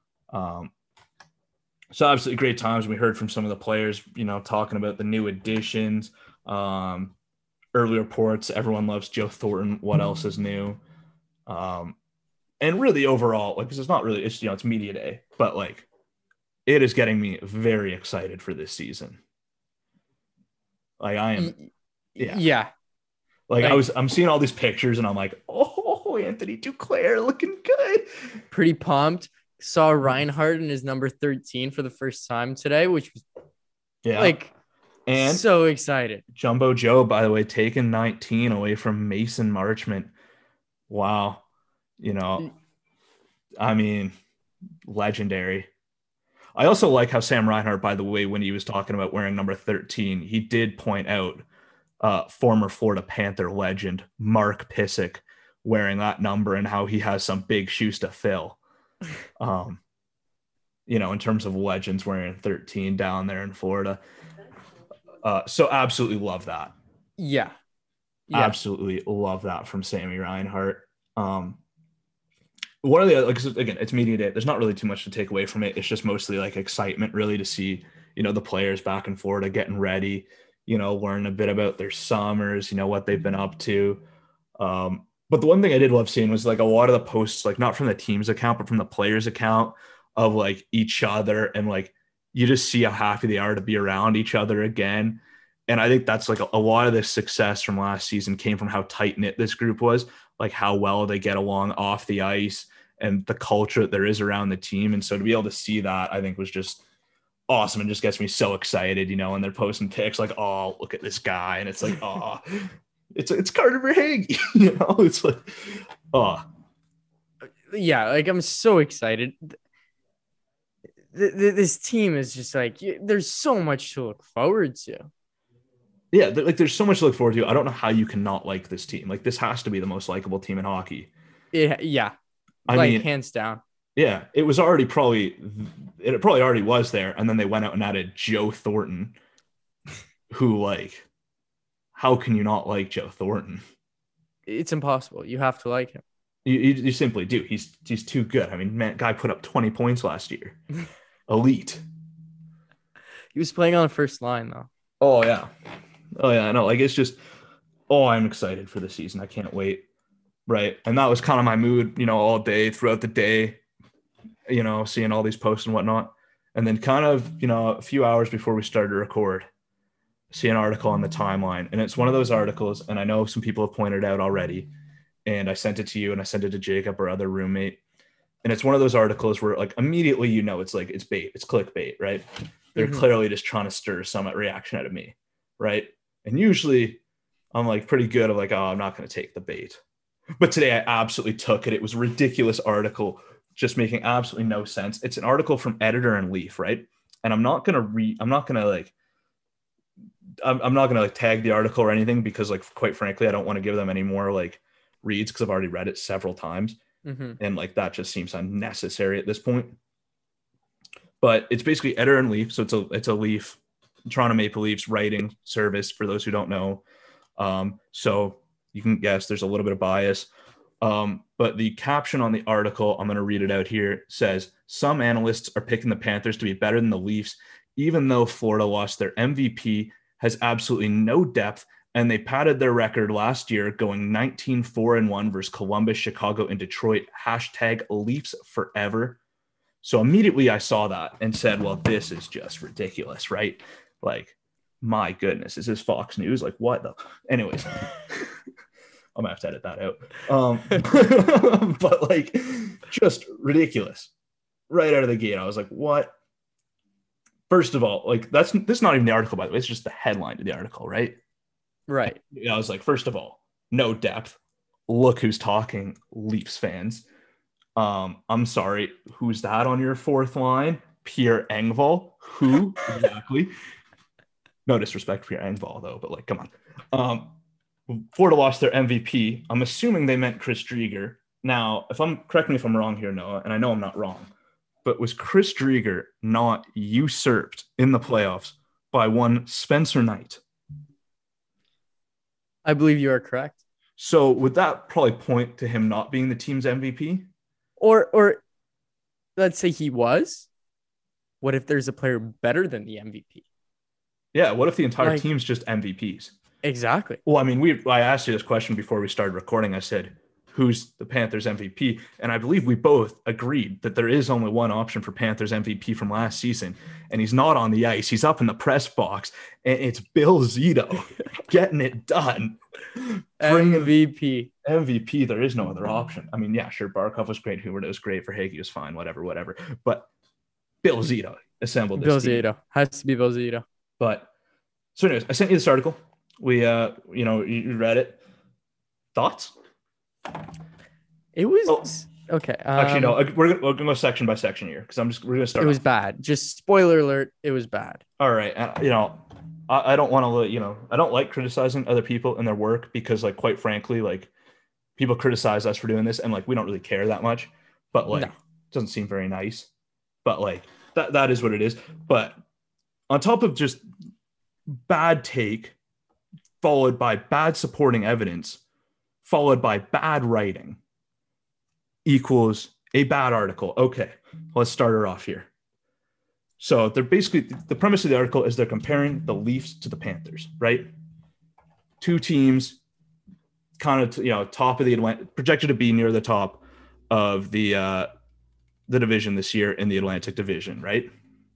Speaker 3: So absolutely great times. We heard from some of the players, talking about the new additions. Early reports, everyone loves Joe Thornton. What else is new? And really overall, because it's media day, but it is getting me very excited for this season. I am.
Speaker 4: Yeah.
Speaker 3: I'm seeing all these pictures and I'm like, oh, Anthony Duclair looking good.
Speaker 4: Pretty pumped. Saw Reinhardt in his number 13 for the first time today, which was and so excited.
Speaker 3: Jumbo Joe, by the way, taking 19 away from Mason Marchment. Wow. Legendary. I also like how Sam Reinhart, by the way, when he was talking about wearing number 13, he did point out former Florida Panther legend Mark Pysyk wearing that number and how he has some big shoes to fill. In terms of legends wearing 13 down there in Florida. So absolutely love that.
Speaker 4: Yeah.
Speaker 3: Absolutely love that from Sammy Reinhart. One of the again, it's media day. There's not really too much to take away from it. It's just mostly excitement, really, to see the players back in Florida getting ready. Learn a bit about their summers. What they've been up to. But the one thing I did love seeing was a lot of the posts, not from the team's account, but from the players' account of each other, and you just see how happy they are to be around each other again. And I think that's a lot of this success from last season came from how tight knit this group was, how well they get along off the ice and the culture that there is around the team. And so to be able to see that, I think was just awesome and just gets me so excited, you know, and they're posting pics like, oh, look at this guy. And it's like, oh, it's Carter Verhaeghe, you know, it's like, oh.
Speaker 4: Yeah, like I'm so excited. This team is just like, there's so much to look forward to.
Speaker 3: Yeah, like there's so much to look forward to. I don't know how you cannot like this team. Like this has to be the most likable team in hockey.
Speaker 4: Yeah.
Speaker 3: I
Speaker 4: like
Speaker 3: mean,
Speaker 4: hands down.
Speaker 3: Yeah, it probably already was there, and then they went out and added Joe Thornton, who, like, how can you not like Joe Thornton?
Speaker 4: It's impossible. You have to like him.
Speaker 3: You simply do. He's too good. I mean, man, guy put up 20 points last year. Elite.
Speaker 4: He was playing on the first line though.
Speaker 3: Oh yeah, I know. Like it's just, I'm excited for the season. I can't wait. Right, and that was kind of my mood, you know, all day throughout the day. You know, seeing all these posts and whatnot. And then kind of, you know, a few hours before we started to record, see an article on the timeline. And it's one of those articles, and I know some people have pointed out already, and I sent it to you and I sent it to Jacob, our other roommate. And it's one of those articles where like immediately, you know, it's like, it's bait, it's clickbait, right? They're clearly just trying to stir some reaction out of me, right? And usually I'm like pretty good at like, oh, I'm not going to take the bait. But today I absolutely took it. It was a ridiculous article, just making absolutely no sense. It's an article from Editor and Leaf, right? And I'm not gonna tag the article or anything because, like, quite frankly, I don't want to give them any more like reads because I've already read it several times, and like that just seems unnecessary at this point. But it's basically Editor and Leaf, so it's a Leaf, Toronto Maple Leafs writing service for those who don't know. So you can guess there's a little bit of bias. But the caption on the article, I'm going to read it out here, says, some analysts are picking the Panthers to be better than the Leafs, even though Florida lost their MVP, has absolutely no depth, and they padded their record last year going 19-4-1 versus Columbus, Chicago, and Detroit. # Leafs forever. So immediately I saw that and said, well, this is just ridiculous, right? Like, my goodness, is this Fox News? Like, what the? Anyways. I'm gonna have to edit that out. But like, just ridiculous. Right out of the gate, I was like, what? First of all, like this is not even the article, by the way. It's just the headline to the article, right?
Speaker 4: Right.
Speaker 3: I was like, first of all, no depth. Look who's talking, Leafs fans. I'm sorry, who's that on your fourth line? Pierre Engvall. Who exactly? No disrespect for Pierre Engvall though, but like, come on. Florida lost their MVP. I'm assuming they meant Chris Driedger. Now, correct me if I'm wrong here, Noah, and I know I'm not wrong, but was Chris Driedger not usurped in the playoffs by one Spencer Knight?
Speaker 4: I believe you are correct.
Speaker 3: So would that probably point to him not being the team's MVP?
Speaker 4: Or let's say he was. What if there's a player better than the MVP?
Speaker 3: Yeah, what if the entire team's just MVPs?
Speaker 4: Exactly.
Speaker 3: Well, I mean, I asked you this question before we started recording. I said, who's the Panthers MVP? And I believe we both agreed that there is only one option for Panthers MVP from last season, and he's not on the ice. He's up in the press box, and it's Bill Zito getting it done.
Speaker 4: MVP.
Speaker 3: There is no other option. I mean, yeah, sure, Barkov was great. Hubert was great. Verhaeghe was fine. Whatever. But Bill Zito assembled this team.
Speaker 4: Zito. Has to be Bill Zito.
Speaker 3: But so anyways, I sent you this article. We, you read it. Thoughts?
Speaker 4: It was okay.
Speaker 3: Actually, no. We're gonna go section by section here because we're gonna start.
Speaker 4: It was bad. Just spoiler alert. It was bad.
Speaker 3: All right. I don't want to. I don't like criticizing other people and their work because, like, quite frankly, like, people criticize us for doing this and like we don't really care that much. But like, it doesn't seem very nice. But like that is what it is. But on top of just bad take, followed by bad supporting evidence, followed by bad writing, equals a bad article. Okay, let's start her off here. So they're basically, the premise of the article is they're comparing the Leafs to the Panthers, right? Two teams kind of, top of the Atlantic, projected to be near the top of the division this year in the Atlantic Division, right?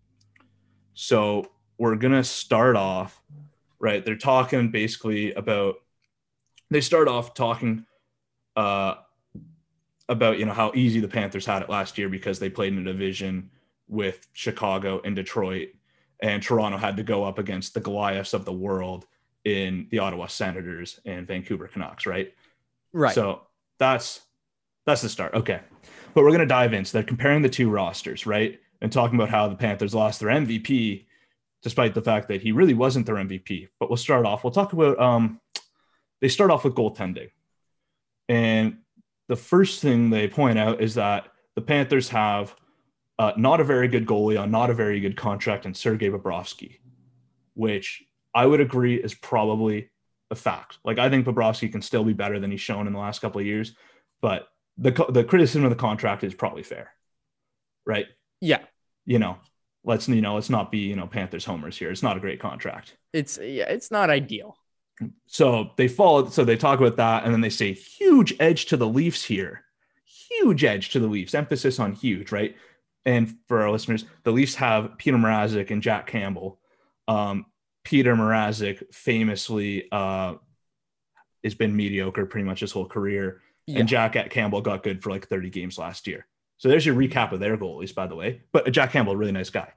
Speaker 3: So we're going to start off, right? They're talking basically about, they start off talking about, how easy the Panthers had it last year because they played in a division with Chicago and Detroit and Toronto had to go up against the Goliaths of the world in the Ottawa Senators and Vancouver Canucks, right?
Speaker 4: Right.
Speaker 3: So that's the start. Okay. But we're going to dive in. So they're comparing the two rosters, right? And talking about how the Panthers lost their MVP, despite the fact that he really wasn't their MVP. But we'll talk about, they start off with goaltending. And the first thing they point out is that the Panthers have not a very good goalie on not a very good contract in Sergei Bobrovsky, which I would agree is probably a fact. Like, I think Bobrovsky can still be better than he's shown in the last couple of years, but the criticism of the contract is probably fair, right?
Speaker 4: Yeah.
Speaker 3: Let's not be, Panthers homers here. It's not a great contract.
Speaker 4: It's not ideal.
Speaker 3: So they talk about that, and then they say huge edge to the Leafs here. Huge edge to the Leafs. Emphasis on huge, right? And for our listeners, the Leafs have Peter Mrazek and Jack Campbell. Peter Mrazek famously has been mediocre pretty much his whole career. Yeah. And Jack Campbell got good for like 30 games last year. So there's your recap of their goalies, by the way. But Jack Campbell, a really nice guy.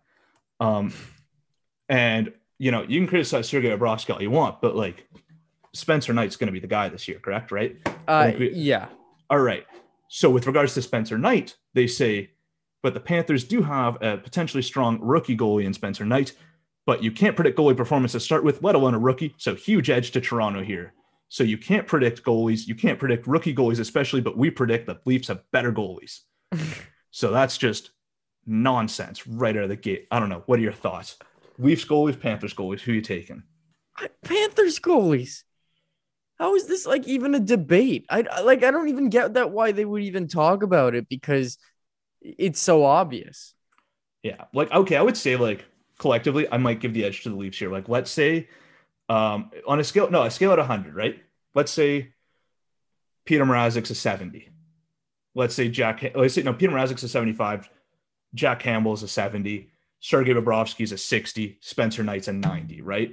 Speaker 3: And, you can criticize Sergei Bobrovsky all you want, but like Spencer Knight's going to be the guy this year, correct? Right?
Speaker 4: Yeah.
Speaker 3: All right. So with regards to Spencer Knight, they say, but the Panthers do have a potentially strong rookie goalie in Spencer Knight, but you can't predict goalie performance to start with, let alone a rookie. So huge edge to Toronto here. So you can't predict goalies. You can't predict rookie goalies, especially, but we predict the Leafs have better goalies. So that's just nonsense right out of the gate. I don't know. What are your thoughts? Leafs goalies, Panthers goalies, who are you taking?
Speaker 4: Panthers goalies. How is this like even a debate? I don't even get that why they would even talk about it, because it's so obvious.
Speaker 3: Yeah. Like, okay, I would say like collectively, I might give the edge to the Leafs here. Like, let's say on a scale at 100, right? Let's say Peter Mrazek's a 70. Let's say Peter Mrazek's a 75. Jack Campbell's a 70. Sergei Bobrovsky's a 60. Spencer Knight's a 90, right?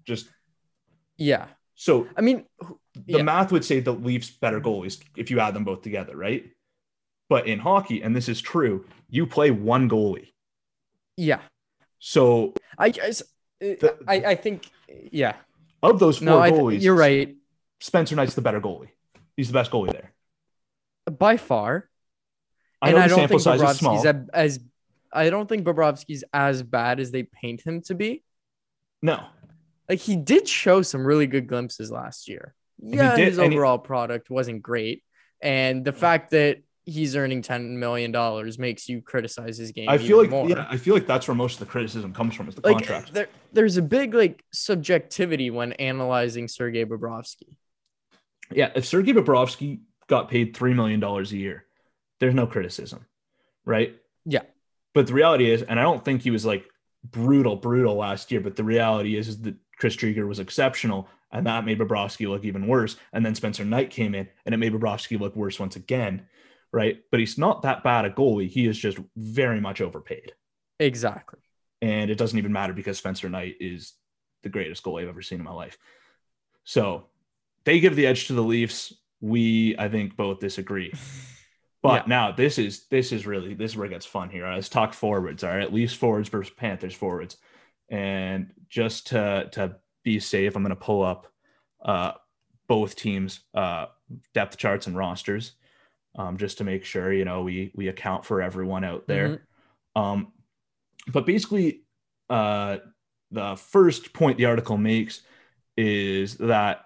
Speaker 4: Yeah.
Speaker 3: So,
Speaker 4: I mean,
Speaker 3: the math would say the Leafs better goalies if you add them both together, right? But in hockey, and this is true, you play one goalie.
Speaker 4: Yeah.
Speaker 3: So
Speaker 4: I think, yeah.
Speaker 3: Of those four goalies,
Speaker 4: you're right.
Speaker 3: Spencer Knight's the better goalie. He's the best goalie there.
Speaker 4: By far.
Speaker 3: I know the sample size is small.
Speaker 4: I don't think Bobrovsky's as bad as they paint him to be.
Speaker 3: No.
Speaker 4: Like, he did show some really good glimpses last year. Yeah, his overall product wasn't great. And the fact that he's earning $10 million makes you criticize his game.
Speaker 3: I feel like
Speaker 4: more.
Speaker 3: I feel like that's where most of the criticism comes from, is the contract.
Speaker 4: There's a big subjectivity when analyzing Sergei Bobrovsky.
Speaker 3: Yeah, if Sergei Bobrovsky got paid $3 million a year, there's no criticism, right?
Speaker 4: Yeah.
Speaker 3: But the reality is, and I don't think he was like brutal last year, but the reality is that Chris Driedger was exceptional, and that made Bobrovsky look even worse. And then Spencer Knight came in, and it made Bobrovsky look worse once again, right? But he's not that bad a goalie. He is just very much overpaid.
Speaker 4: Exactly.
Speaker 3: And it doesn't even matter, because Spencer Knight is the greatest goalie I've ever seen in my life. So they give the edge to the Leafs. We, I think, both disagree. But now this is where it gets fun here. Let's talk forwards. All right, Leafs forwards versus Panthers forwards. And just to be safe, I'm going to pull up both teams' depth charts and rosters, just to make sure we account for everyone out there. Mm-hmm. But basically, the first point the article makes is that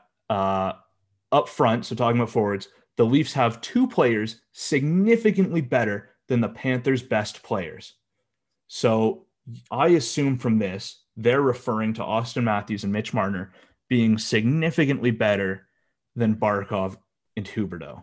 Speaker 3: up front, so talking about forwards, the Leafs have two players significantly better than the Panthers' best players. So I assume from this, they're referring to Austin Matthews and Mitch Marner being significantly better than Barkov and Huberdeau.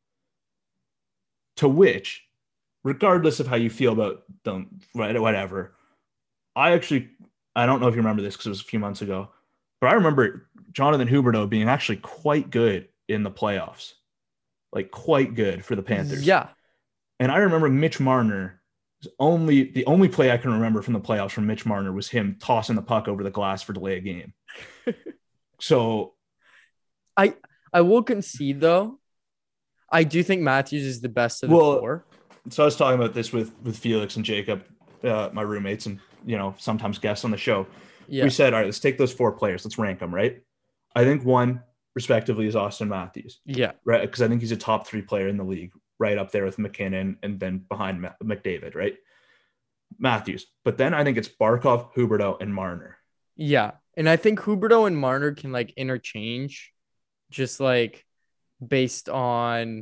Speaker 3: To which, regardless of how you feel about them, whatever, I don't know if you remember this because it was a few months ago, but I remember Jonathan Huberdeau being actually quite good in the playoffs. Like, quite good for the Panthers.
Speaker 4: Yeah.
Speaker 3: And I remember Mitch Marner, the only play I can remember from the playoffs from Mitch Marner was him tossing the puck over the glass for delay of game. So
Speaker 4: I will concede, though, I do think Matthews is the best of the four.
Speaker 3: So I was talking about this with Felix and Jacob, my roommates, and sometimes guests on the show.
Speaker 4: Yeah.
Speaker 3: We said, all right, let's take those 4 players. Let's rank them, right? I think one, respectively, is Austin Matthews.
Speaker 4: Yeah.
Speaker 3: Right? Because I think he's a top 3 player in the league, right up there with McKinnon and then behind McDavid, right? Matthews. But then I think it's Barkov, Huberdeau, and Marner.
Speaker 4: Yeah. And I think Huberdeau and Marner can like interchange just like based on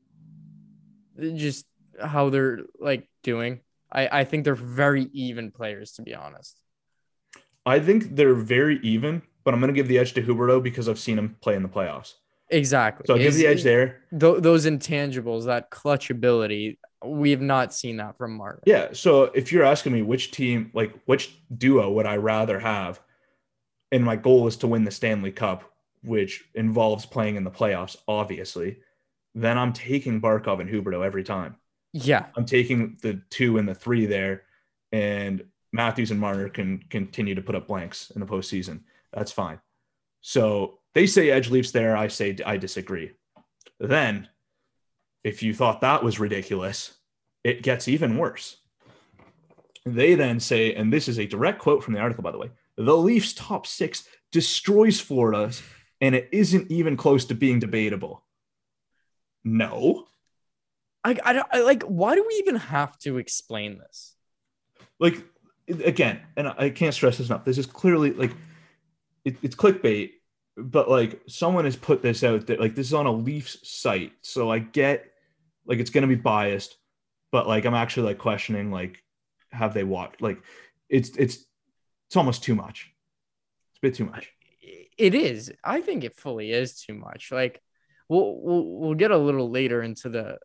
Speaker 4: just how they're like doing. I think they're very even players, to be honest.
Speaker 3: I think they're very even, but I'm going to give the edge to Huberdeau because I've seen him play in the playoffs.
Speaker 4: Exactly.
Speaker 3: So I'll give the edge there.
Speaker 4: Those intangibles, that clutch ability, we have not seen that from Martin.
Speaker 3: Yeah. So if you're asking me which team, like which duo would I rather have, and my goal is to win the Stanley Cup, which involves playing in the playoffs, obviously, then I'm taking Barkov and Huberdeau every time.
Speaker 4: Yeah.
Speaker 3: I'm taking the 2 and the 3 there, and Matthews and Marner can continue to put up blanks in the postseason. That's fine. So they say edge Leafs there. I say I disagree. Then, if you thought that was ridiculous, it gets even worse. They then say, and this is a direct quote from the article, by the way, the Leafs' top 6 destroys Florida's, and it isn't even close to being debatable. No.
Speaker 4: I like, why do we even have to explain this?
Speaker 3: Like, again, and I can't stress this enough. This is clearly like, it's clickbait, but like someone has put this out there. Like, this is on a Leafs site. So I get like, it's going to be biased, but like, I'm actually like questioning, like, have they watched? Like, it's almost too much. It's a bit too much.
Speaker 4: It is. I think it fully is too much. Like, we'll get a little later into the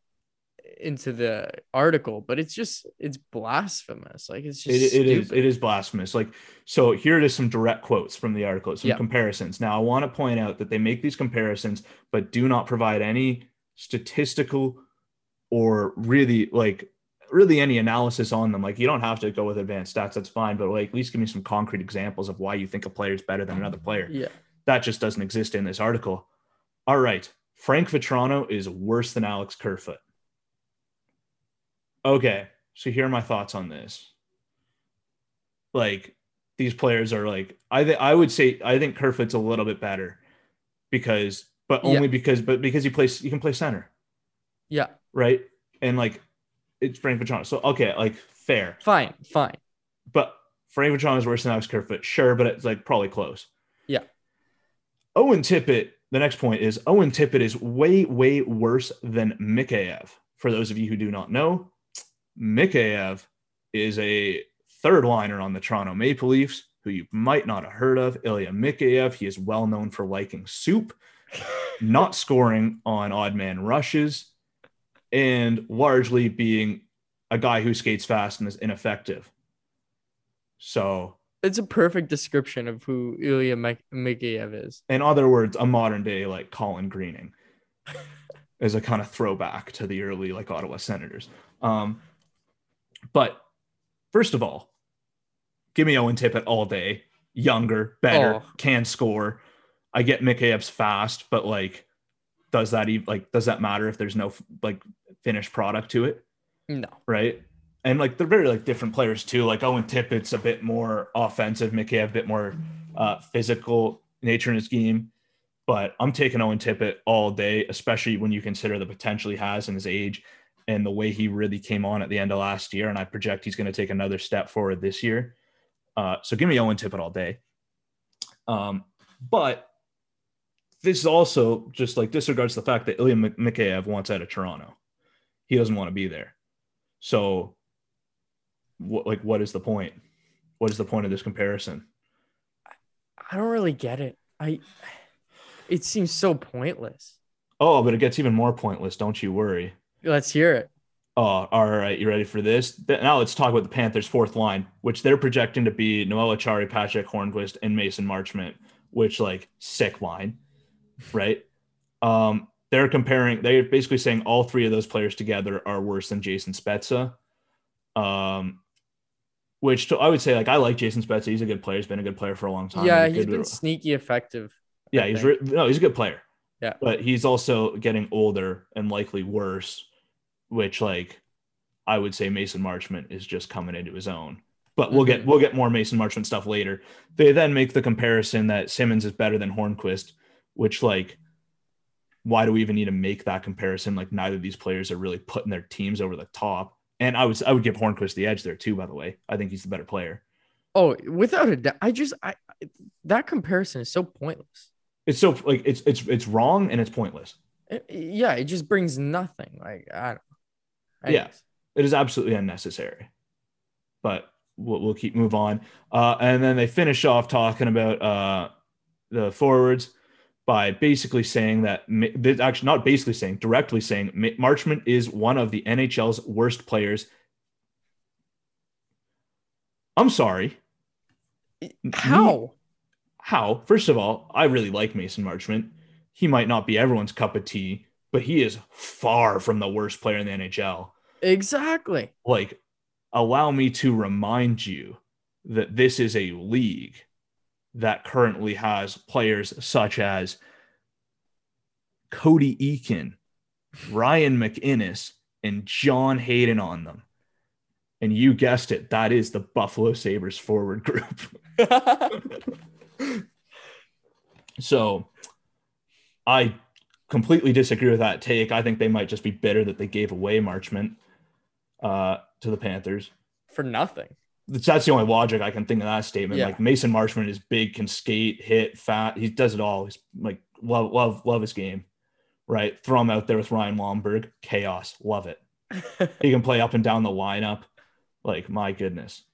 Speaker 4: article, but it's blasphemous. Like, it's just
Speaker 3: it is blasphemous. Like, so here it is, some direct quotes from the article, some comparisons. Now I want to point out that they make these comparisons but do not provide any statistical or really any analysis on them. Like, you don't have to go with advanced stats, that's fine, but like at least give me some concrete examples of why you think a player is better than another player.
Speaker 4: Yeah,
Speaker 3: that just doesn't exist in this article. All right, Frank Vatrano is worse than Alex Kerfoot. Okay, so here are my thoughts on this. Like, these players are like, I would say I think Kerfoot's a little bit better because he can play center.
Speaker 4: Yeah.
Speaker 3: Right? And like, it's Frank Vatrano. So okay, like, fair.
Speaker 4: Fine.
Speaker 3: But Frank Vatrano is worse than Alex Kerfoot. Sure, but it's like probably close.
Speaker 4: Yeah.
Speaker 3: Owen Tippett, the next point is Owen Tippett is way, way worse than Mikheyev. For those of you who do not know, Mikheyev is a third liner on the Toronto Maple Leafs who you might not have heard of. Ilya Mikheyev. He is well known for liking soup, not scoring on odd man rushes, and largely being a guy who skates fast and is ineffective. So
Speaker 4: it's a perfect description of who Ilya Mikheyev is.
Speaker 3: In other words, a modern day like Colin Greening as a kind of throwback to the early like Ottawa Senators. But first of all, give me Owen Tippett all day. Younger, better, can score. I get Mikheyev's fast, but like, does that matter if there's no like finished product to it?
Speaker 4: No. Right.
Speaker 3: And like, they're very like different players too. Like, Owen Tippett's a bit more offensive, Mikheyev a bit more physical nature in his game. But I'm taking Owen Tippett all day, especially when you consider the potential he has in his age and the way he really came on at the end of last year. And I project he's going to take another step forward this year. So give me Owen Tippett all day. But this is also just like disregards the fact that Ilya Mikheyev wants out of Toronto. He doesn't want to be there. So what is the point? What is the point of this comparison?
Speaker 4: I don't really get it. It seems so pointless.
Speaker 3: Oh, but it gets even more pointless. Don't you worry.
Speaker 4: Let's hear it.
Speaker 3: Oh, all right. You ready for this? Now let's talk about the Panthers' fourth line, which they're projecting to be Noel Acciari, Patrick Hornquist, and Mason Marchment, which like sick line, right? They're basically saying all three of those players together are worse than Jason Spezza. Which I would say, like, I like Jason Spezza. He's a good player. He's been a good player for a long time.
Speaker 4: Yeah, he's been sneaky effective.
Speaker 3: Yeah, he's a good player.
Speaker 4: Yeah,
Speaker 3: but he's also getting older and likely worse, which like I would say Mason Marchment is just coming into his own. but we'll get more Mason Marchment stuff later. They then make the comparison that Simmons is better than Hornqvist, which, like, why do we even need to make that comparison? Like, neither of these players are really putting their teams over the top. And I would give Hornqvist the edge there too, by the way. I think he's the better player.
Speaker 4: Oh, without a doubt. That comparison is so pointless.
Speaker 3: It's so, like, it's wrong and it's pointless.
Speaker 4: It just brings nothing. Like, I don't.
Speaker 3: Yeah, it is absolutely unnecessary. But we'll move on. And then they finish off talking about the forwards by basically saying that, actually not basically saying, directly saying, Marchment is one of the NHL's worst players. I'm sorry.
Speaker 4: How?
Speaker 3: First of all, I really like Mason Marchment. He might not be everyone's cup of tea, but he is far from the worst player in the NHL.
Speaker 4: Exactly.
Speaker 3: Like, allow me to remind you that this is a league that currently has players such as Cody Eakin, Ryan McInnes, and John Hayden on them. And you guessed it, that is the Buffalo Sabres forward group. So I completely disagree with that take. I think they might just be bitter that they gave away Marchment to the Panthers.
Speaker 4: For nothing.
Speaker 3: That's the only logic I can think of that statement.
Speaker 4: Yeah.
Speaker 3: Like, Mason Marchment is big, can skate, hit, fat. He does it all. He's like, love his game, right? Throw him out there with Ryan Lomberg. Chaos. Love it. He can play up and down the lineup. Like, my goodness.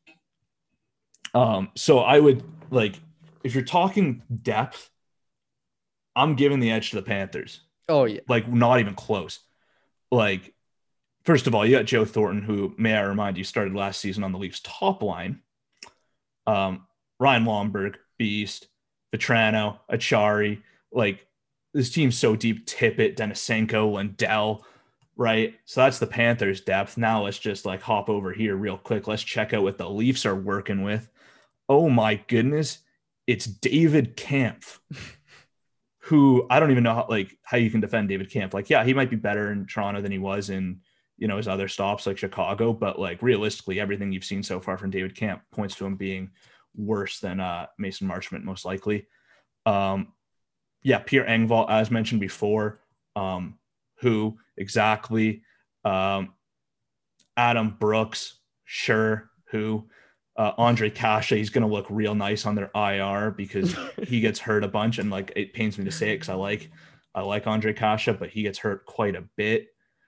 Speaker 3: So I would, like, if you're talking depth, I'm giving the edge to the Panthers.
Speaker 4: Oh, yeah.
Speaker 3: Like, not even close. Like, first of all, you got Joe Thornton, who, may I remind you, started last season on the Leafs top line. Ryan Lomberg, beast. Vetrano, Achari. Like, this team's so deep. Tippett, Denisenko, Lindell, right? So that's the Panthers' depth. Now let's just, like, hop over here real quick. Let's check out what the Leafs are working with. Oh, my goodness. It's David Kampf, who I don't even know how you can defend David Kampf. Like, yeah, he might be better in Toronto than he was in, his other stops like Chicago, but, like, realistically, everything you've seen so far from David Kampf points to him being worse than Mason Marchment, most likely. Pierre Engvall, as mentioned before, who exactly, Adam Brooks, sure, who, Andre Kasha, he's going to look real nice on their IR because he gets hurt a bunch, and, like, it pains me to say it because I like Andre Kasha, but he gets hurt quite a bit.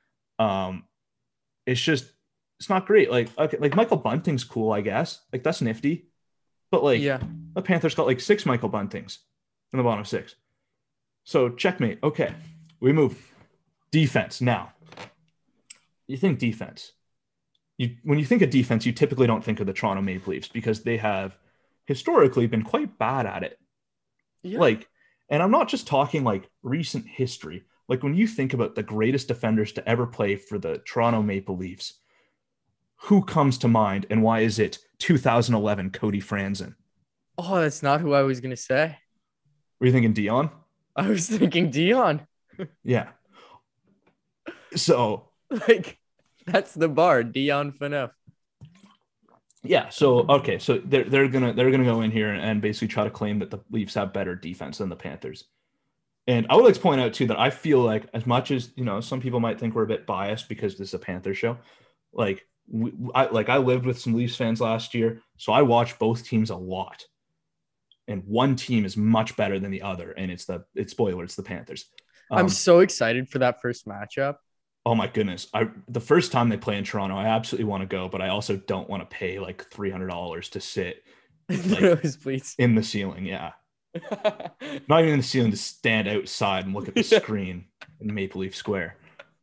Speaker 3: It's not great. Like, okay, like, Michael Bunting's cool, I guess. Like, that's nifty. But, like, the Panthers got, like, 6 Michael Buntings in the bottom 6. So, checkmate. Okay, we move. Defense. Now, you think defense. When you think of defense, you typically don't think of the Toronto Maple Leafs because they have historically been quite bad at it.
Speaker 4: Yeah.
Speaker 3: Like, and I'm not just talking, like, recent history. Like, when you think about the greatest defenders to ever play for the Toronto Maple Leafs, who comes to mind, and why is it 2011 Cody Franzen?
Speaker 4: Oh, that's not who I was going to say.
Speaker 3: Were you thinking Dion?
Speaker 4: I was thinking Dion.
Speaker 3: Yeah. So,
Speaker 4: like, that's the bar, Dion Phaneuf.
Speaker 3: Yeah. So, okay. So they're gonna go in here and basically try to claim that the Leafs have better defense than the Panthers. And I would like to point out too that I feel like, as much as, some people might think we're a bit biased because this is a Panther show, like, I lived with some Leafs fans last year, so I watched both teams a lot. And one team is much better than the other, and it's the Panthers.
Speaker 4: I'm so excited for that first matchup.
Speaker 3: Oh my goodness. The first time they play in Toronto, I absolutely want to go, but I also don't want to pay like $300 to sit, like, in the ceiling. Yeah. Not even in the ceiling, to stand outside and look at the screen in Maple Leaf Square.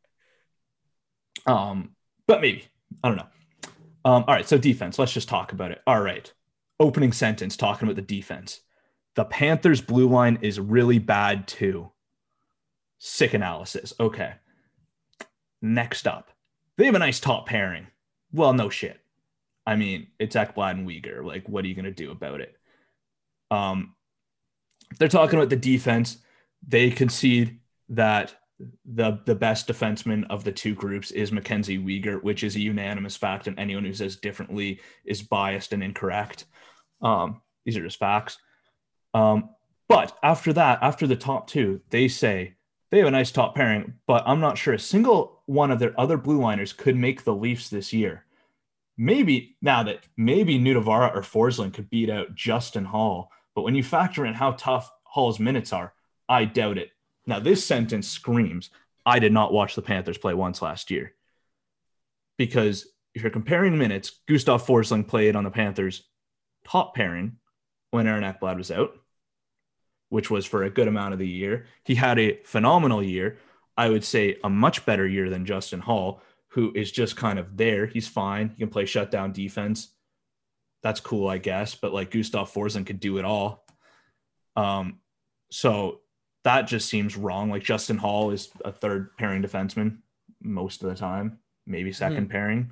Speaker 3: But maybe, I don't know. All right. So defense, let's just talk about it. All right. Opening sentence, talking about the defense. The Panthers blue line is really bad too. Sick analysis. Okay. Next up, they have a nice top pairing. Well, no shit. I mean, it's Ekblad and Weegar. Like, what are you going to do about it? They're talking about the defense. They concede that the best defenseman of the two groups is Mackenzie Weegar, which is a unanimous fact, and anyone who says differently is biased and incorrect. These are just facts. But after that, after the top two, they say they have a nice top pairing, but I'm not sure a single one of their other blue liners could make the Leafs this year. Maybe Nudavara or Forsling could beat out Justin Hall, but when you factor in how tough Hall's minutes are, I doubt it. Now, this sentence screams, I did not watch the Panthers play once last year. Because if you're comparing minutes, Gustav Forsling played on the Panthers' top pairing when Aaron Ekblad was out, which was for a good amount of the year. He had a phenomenal year. I would say a much better year than Justin Hall, who is just kind of there. He's fine. He can play shutdown defense. That's cool, I guess. But like Gustav Forsling could do it all. So that just seems wrong. Like Justin Hall is a third pairing defenseman most of the time, maybe second pairing.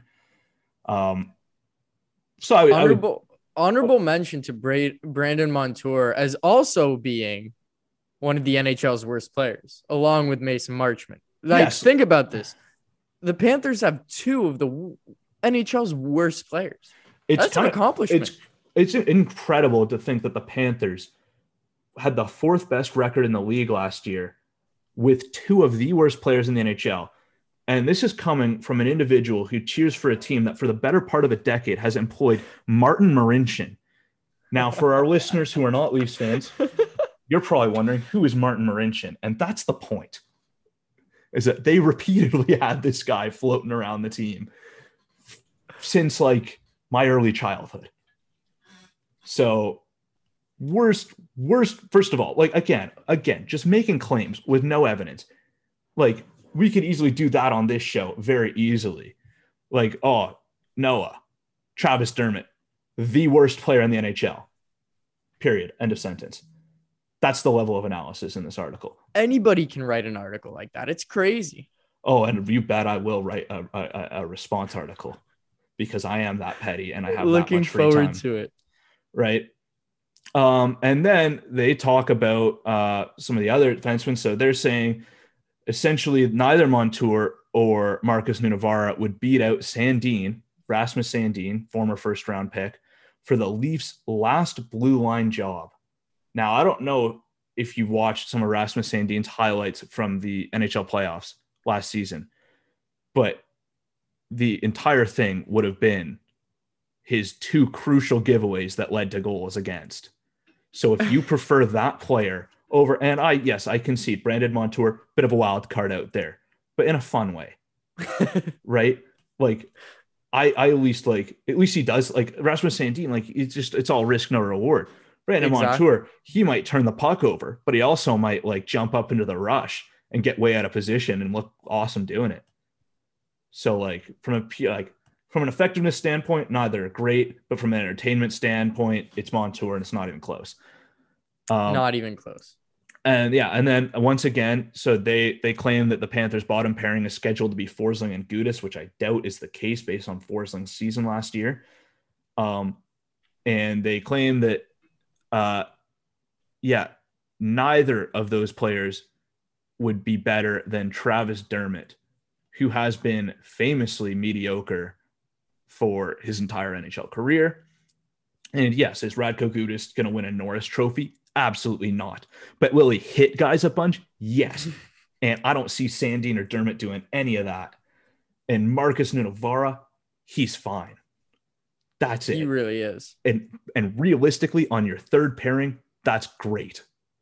Speaker 3: So
Speaker 4: honorable mention to Brandon Montour as also being one of the NHL's worst players, along with Mason Marchment. Think about this. The Panthers have two of the NHL's worst players. That's an accomplishment.
Speaker 3: It's incredible to think that the Panthers had the fourth best record in the league last year with two of the worst players in the NHL. And this is coming from an individual who cheers for a team that for the better part of a decade has employed Martin Marincin. Now, for our listeners who are not Leafs fans, you're probably wondering, who is Martin Marincin? And that's the point, is that they repeatedly had this guy floating around the team since like my early childhood. So worst, first of all, like, again, just making claims with no evidence. Like, we could easily do that on this show very easily. Like, oh, Noah, Travis Dermott, the worst player in the NHL. Period. End of sentence. That's the level of analysis in this article.
Speaker 4: Anybody can write an article like that. It's crazy.
Speaker 3: Oh, and you bet I will write a response article because I am that petty and I have
Speaker 4: looking
Speaker 3: that much free time.
Speaker 4: forward to it.
Speaker 3: Right. And then they talk about some of the other defensemen. So they're saying essentially neither Montour or Marcus Nunavara would beat out Rasmus Sandin, former first-round pick, for the Leafs' last blue line job. Now, I don't know if you watched some of Rasmus Sandin's highlights from the NHL playoffs last season, but the entire thing would have been his two crucial giveaways that led to goals against. So if you prefer that player over, and I concede Brandon Montour, bit of a wild card out there, but in a fun way, right? Like I at least he does, like Rasmus Sandin, like it's all risk, no reward. Brandon Montour, he might turn the puck over, but he also might like jump up into the rush and get way out of position and look awesome doing it. So like from an effectiveness standpoint, neither great, but from an entertainment standpoint, it's Montour and it's not even close.
Speaker 4: Not even close.
Speaker 3: And yeah, and then once again, so they claim that the Panthers' bottom pairing is scheduled to be Forsling and Gudas, which I doubt is the case based on Forsling's season last year. And they claim that, neither of those players would be better than Travis Dermott, who has been famously mediocre for his entire NHL career. And yes, is Radko Gudas going to win a Norris Trophy? Absolutely not. But will he hit guys a bunch? Yes. And I don't see Sandin or Dermott doing any of that. And Marcus Nunavara, he's fine. That's it.
Speaker 4: He really is.
Speaker 3: And realistically, on your third pairing, that's great.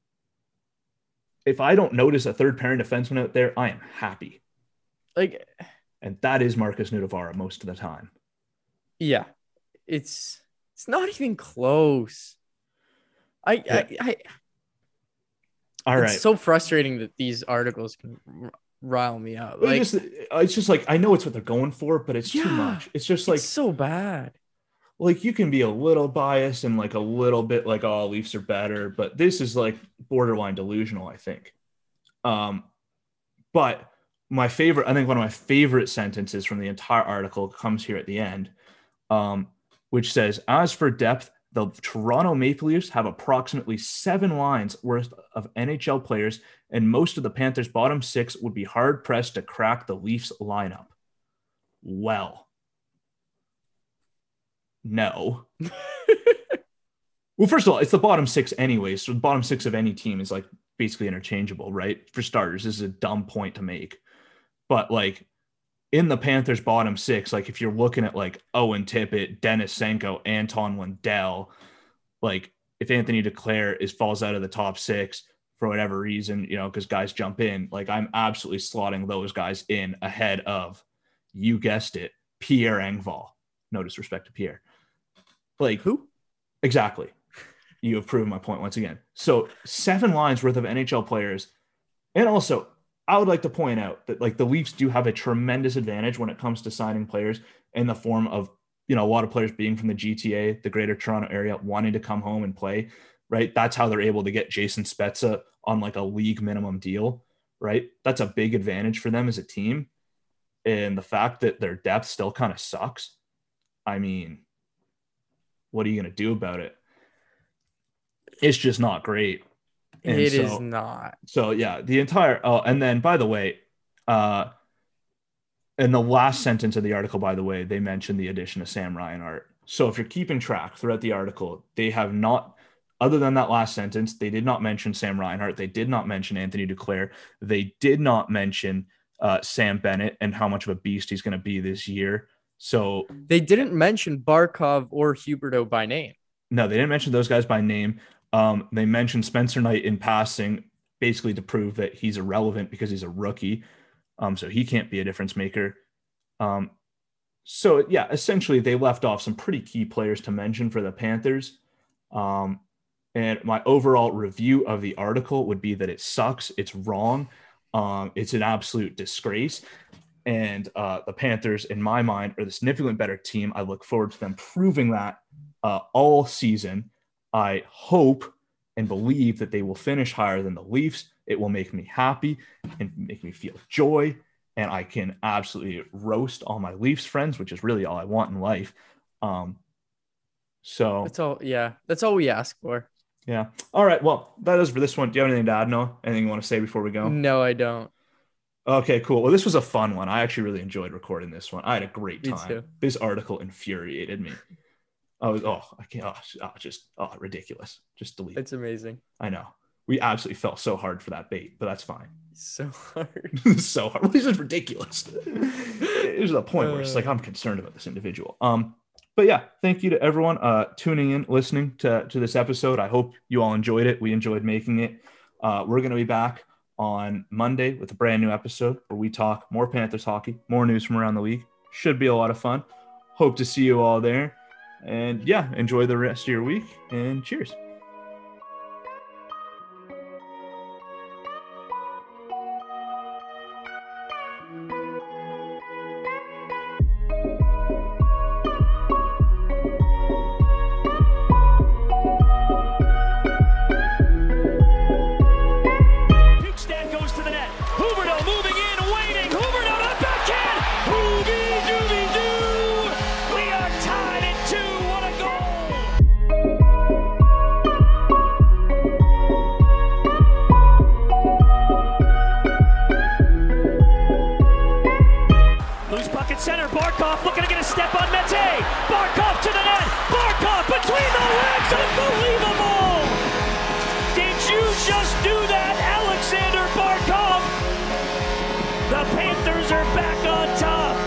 Speaker 3: If I don't notice a third pairing defenseman out there, I am happy. And that is Marcus Nunavara most of the time.
Speaker 4: Yeah. It's not even close. All right. It's so frustrating that these articles can rile me out.
Speaker 3: It's just like, I know it's what they're going for, but it's too much. It's just like,
Speaker 4: it's so bad.
Speaker 3: Like, you can be a little biased and like a little bit like, oh, Leafs are better, but this is like borderline delusional, I think. But I think one of my favorite sentences from the entire article comes here at the end, which says, as for depth, the Toronto Maple Leafs have approximately 7 lines worth of NHL players, and most of the Panthers' bottom 6 would be hard-pressed to crack the Leafs lineup. Well, no. Well, first of all, it's the bottom 6 anyways. So the bottom 6 of any team is like basically interchangeable, right? For starters, this is a dumb point to make. But like in the Panthers' bottom 6, like if you're looking at like Owen Tippett, Denisenko, Anton Lundell, like if Anthony Duclair falls out of the top 6 for whatever reason, you know, because guys jump in, like I'm absolutely slotting those guys in ahead of, you guessed it, Pierre Engvall. No disrespect to Pierre. Like
Speaker 4: Who?
Speaker 3: Exactly. You have proven my point once again. So 7 lines worth of NHL players. And also, I would like to point out that like the Leafs do have a tremendous advantage when it comes to signing players in the form of, you know, a lot of players being from the GTA, the Greater Toronto area, wanting to come home and play, right? That's how they're able to get Jason Spezza on like a league minimum deal, right? That's a big advantage for them as a team. And the fact that their depth still kind of sucks. I mean, what are you going to do about it? It's just not great. And
Speaker 4: it is not.
Speaker 3: So yeah, the entire, and then by the way, in the last sentence of the article, by the way, they mentioned the addition of Sam Reinhart. So if you're keeping track throughout the article, they have not, other than that last sentence, they did not mention Sam Reinhart. They did not mention Anthony Duclair. They did not mention Sam Bennett and how much of a beast he's going to be this year. So
Speaker 4: they didn't mention Barkov or Huberdeau by name.
Speaker 3: No, they didn't mention those guys by name. They mentioned Spencer Knight in passing, basically to prove that he's irrelevant because he's a rookie. So he can't be a difference maker. So yeah, essentially they left off some pretty key players to mention for the Panthers. And my overall review of the article would be that it sucks. It's wrong. It's an absolute disgrace. And the Panthers, in my mind, are the significantly better team. I look forward to them proving that all season. I hope and believe that they will finish higher than the Leafs. It will make me happy and make me feel joy. And I can absolutely roast all my Leafs friends, which is really all I want in life. So
Speaker 4: that's all. Yeah, that's all we ask for.
Speaker 3: Yeah. All right. Well, that is for this one. Do you have anything to add, Noah? Anything you want to say before we go?
Speaker 4: No, I don't.
Speaker 3: Okay, cool. Well, this was a fun one. I actually really enjoyed recording this one. I had a great time.
Speaker 4: Me too.
Speaker 3: This article infuriated me. Ridiculous. Just delete.
Speaker 4: It's amazing.
Speaker 3: I know. We absolutely fell so hard for that bait, but that's fine.
Speaker 4: So hard.
Speaker 3: So hard. Well, this is ridiculous. It was a point where it's like, I'm concerned about this individual. But yeah, thank you to everyone tuning in, listening to this episode. I hope you all enjoyed it. We enjoyed making it. We're going to be back on Monday with a brand new episode where we talk more Panthers hockey, more news from around the league. Should be a lot of fun. Hope to see you all there. And yeah, enjoy the rest of your week and cheers.
Speaker 2: Center, Barkov looking to get a step on Mete. Barkov to the net. Barkov between the legs. Unbelievable. Did you just do that, Alexander Barkov? The Panthers are back on top.